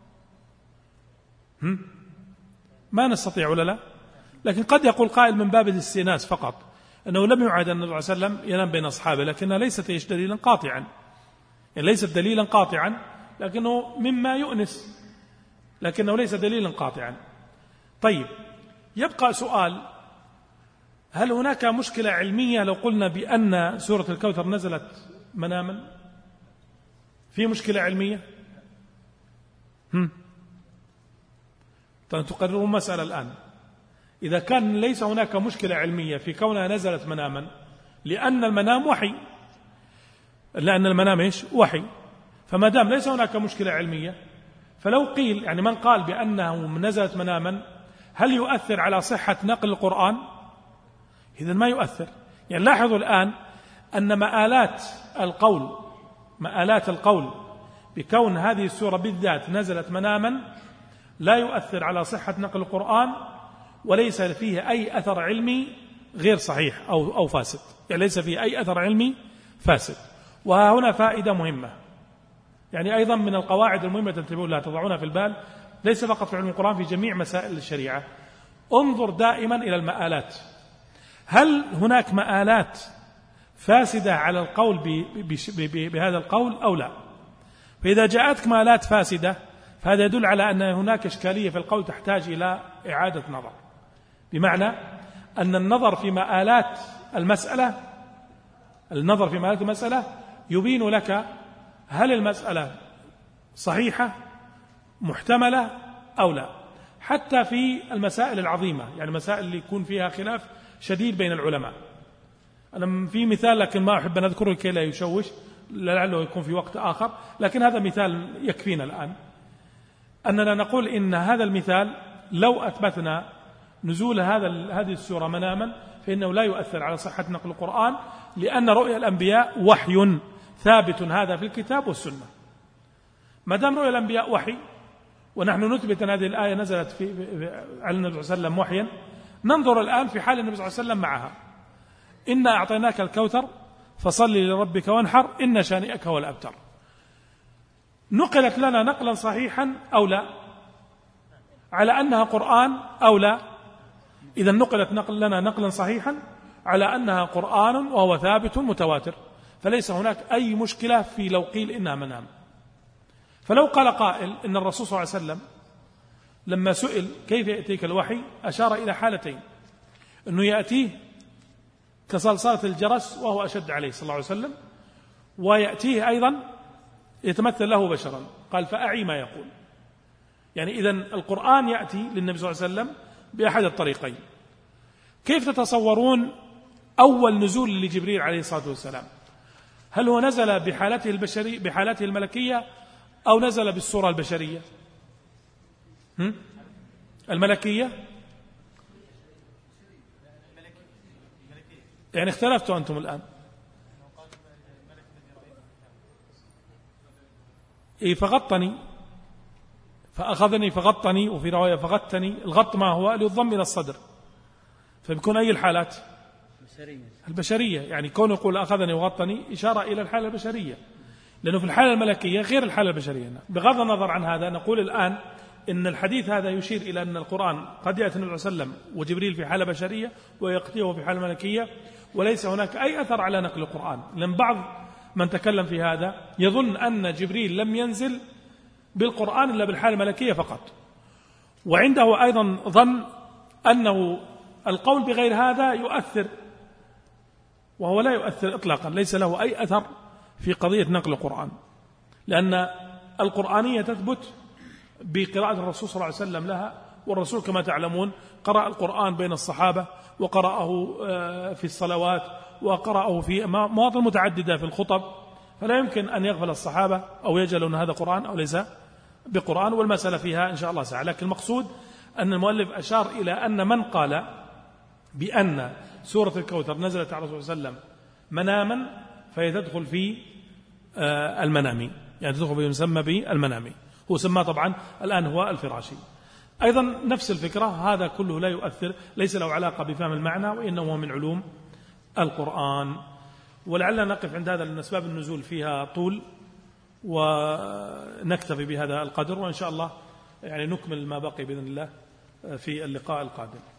هم؟ ما نستطيع ولا لا؟ لكن قد يقول قائل من باب الاستئناس فقط أنه لم يعد النبي صلى الله عليه وسلم ينام بين أصحابه، لكنها ليست إيش دليلا قاطعا، يعني ليست دليلا قاطعا لكنه مما يؤنس، لكنه ليس دليلا قاطعا. طيب يبقى سؤال، هل هناك مشكلة علمية لو قلنا بأن سورة الكوثر نزلت مناما؟ في مشكلة علمية؟ هم؟ طيب تقررون مسألة الآن، إذا كان ليس هناك مشكلة علمية في كونها نزلت مناما لأن المنام وحي، لأن المنام إيش؟ وحي، فما دام ليس هناك مشكلة علمية فلو قيل يعني من قال بأنه نزلت مناما هل يؤثر على صحة نقل القرآن؟ إذن ما يؤثر. يعني لاحظوا الآن أن مآلات القول مآلات القول بكون هذه السورة بالذات نزلت مناما لا يؤثر على صحة نقل القرآن، وليس فيه أي أثر علمي غير صحيح أو أو فاسد، يعني ليس فيه أي أثر علمي فاسد. وهنا فائدة مهمة، يعني أيضا من القواعد المهمة تنتبهون لها تضعونها في البال، ليس فقط في علم القرآن، في جميع مسائل الشريعة. انظر دائما إلى المآلات، هل هناك مآلات فاسدة على القول بهذا القول أو لا؟ فإذا جاءتك مآلات فاسدة فهذا يدل على أن هناك إشكالية في القول تحتاج إلى إعادة نظر، بمعنى أن النظر في مآلات المسألة النظر في مآلات المسألة يبين لك هل المسألة صحيحة محتملة أو لا. حتى في المسائل العظيمة، يعني مسائل اللي يكون فيها خلاف شديد بين العلماء. أنا في مثال لكن ما أحب أن أذكره كي لا يشوش، لعله يكون في وقت آخر، لكن هذا مثال يكفينا الآن، أننا نقول إن هذا المثال لو أثبتنا نزول هذا هذه السورة مناما فإنه لا يؤثر على صحة نقل القرآن، لأن رؤيا الأنبياء وحي ثابت، هذا في الكتاب والسنة. ما دام رؤيا الأنبياء وحي ونحن نثبت أن هذه الآية نزلت في على النبي صلى الله عليه وسلم وحيا، ننظر الآن في حال النبي صلى الله عليه وسلم معها: إنا أعطيناك الكوثر فصل لربك وانحر إن شانئك هو الأبتر. نقلت لنا نقلا صحيحا أو لا على أنها قرآن أو لا؟ إذا نقلت نقل لنا نقلا صحيحا على أنها قرآن وهو ثابت متواتر، فليس هناك أي مشكلة في لو قيل إنها منام. فلو قال قائل إن الرسول صلى الله عليه وسلم لما سئل كيف يأتيك الوحي أشار إلى حالتين: أنه يأتيه كصلصلة الجرس وهو أشد عليه صلى الله عليه وسلم، ويأتيه أيضا يتمثل له بشرا. قال فأعي ما يقول. يعني إذن القرآن يأتي للنبي صلى الله عليه وسلم بأحد الطريقين. كيف تتصورون أول نزول لجبريل عليه الصلاة والسلام؟ هل هو نزل بحالته البشرية بحالته الملكية أو نزل بالصورة البشرية؟ هم؟ الملكية؟ يعني اختلفتوا أنتم الآن. إيه فغطني فأخذني فغطني، وفي رواية فغطني. الغط ما هو؟ ليضم إلى الصدر، فبيكون أي الحالات؟ البشرية. يعني كونه يقول أخذني وغطني إشارة إلى الحالة البشرية، لأنه في الحالة الملكية غير الحالة البشرية. بغض النظر عن هذا نقول الآن إن الحديث هذا يشير إلى أن القرآن قد يأتي النبي صلى الله عليه وسلم وجبريل في حالة بشرية ويقتيه في حالة ملكية، وليس هناك أي أثر على نقل القرآن. لأن بعض من تكلم في هذا يظن أن جبريل لم ينزل بالقرآن إلا بالحالة الملكية فقط، وعنده أيضا ظن أنه القول بغير هذا يؤثر، وهو لا يؤثر إطلاقا، ليس له أي أثر في قضية نقل القرآن، لأن القرآنية تثبت بقراءة الرسول صلى الله عليه وسلم لها. والرسول كما تعلمون قرأ القرآن بين الصحابة، وقرأه في الصلوات، وقرأه في مواطن متعددة في الخطب، فلا يمكن أن يغفل الصحابة أو يجهلون هذا قرآن أو ليس بقرآن، والمسألة فيها إن شاء الله ساعة. لكن المقصود أن المؤلف أشار إلى أن من قال بأن سورة الكوثر نزلت على الرسول صلى الله عليه وسلم مناما فهي تدخل في المنامي، يعني تدخل في يسمى بالمنامي، هو سماه طبعا الآن هو الفراشي. أيضا نفس الفكرة، هذا كله لا يؤثر، ليس له علاقة بفهم المعنى، وإنه هو من علوم القرآن. ولعلنا نقف عند هذا لأن أسباب النزول فيها طول، ونكتفي بهذا القدر، وإن شاء الله يعني نكمل ما بقي بإذن الله في اللقاء القادم.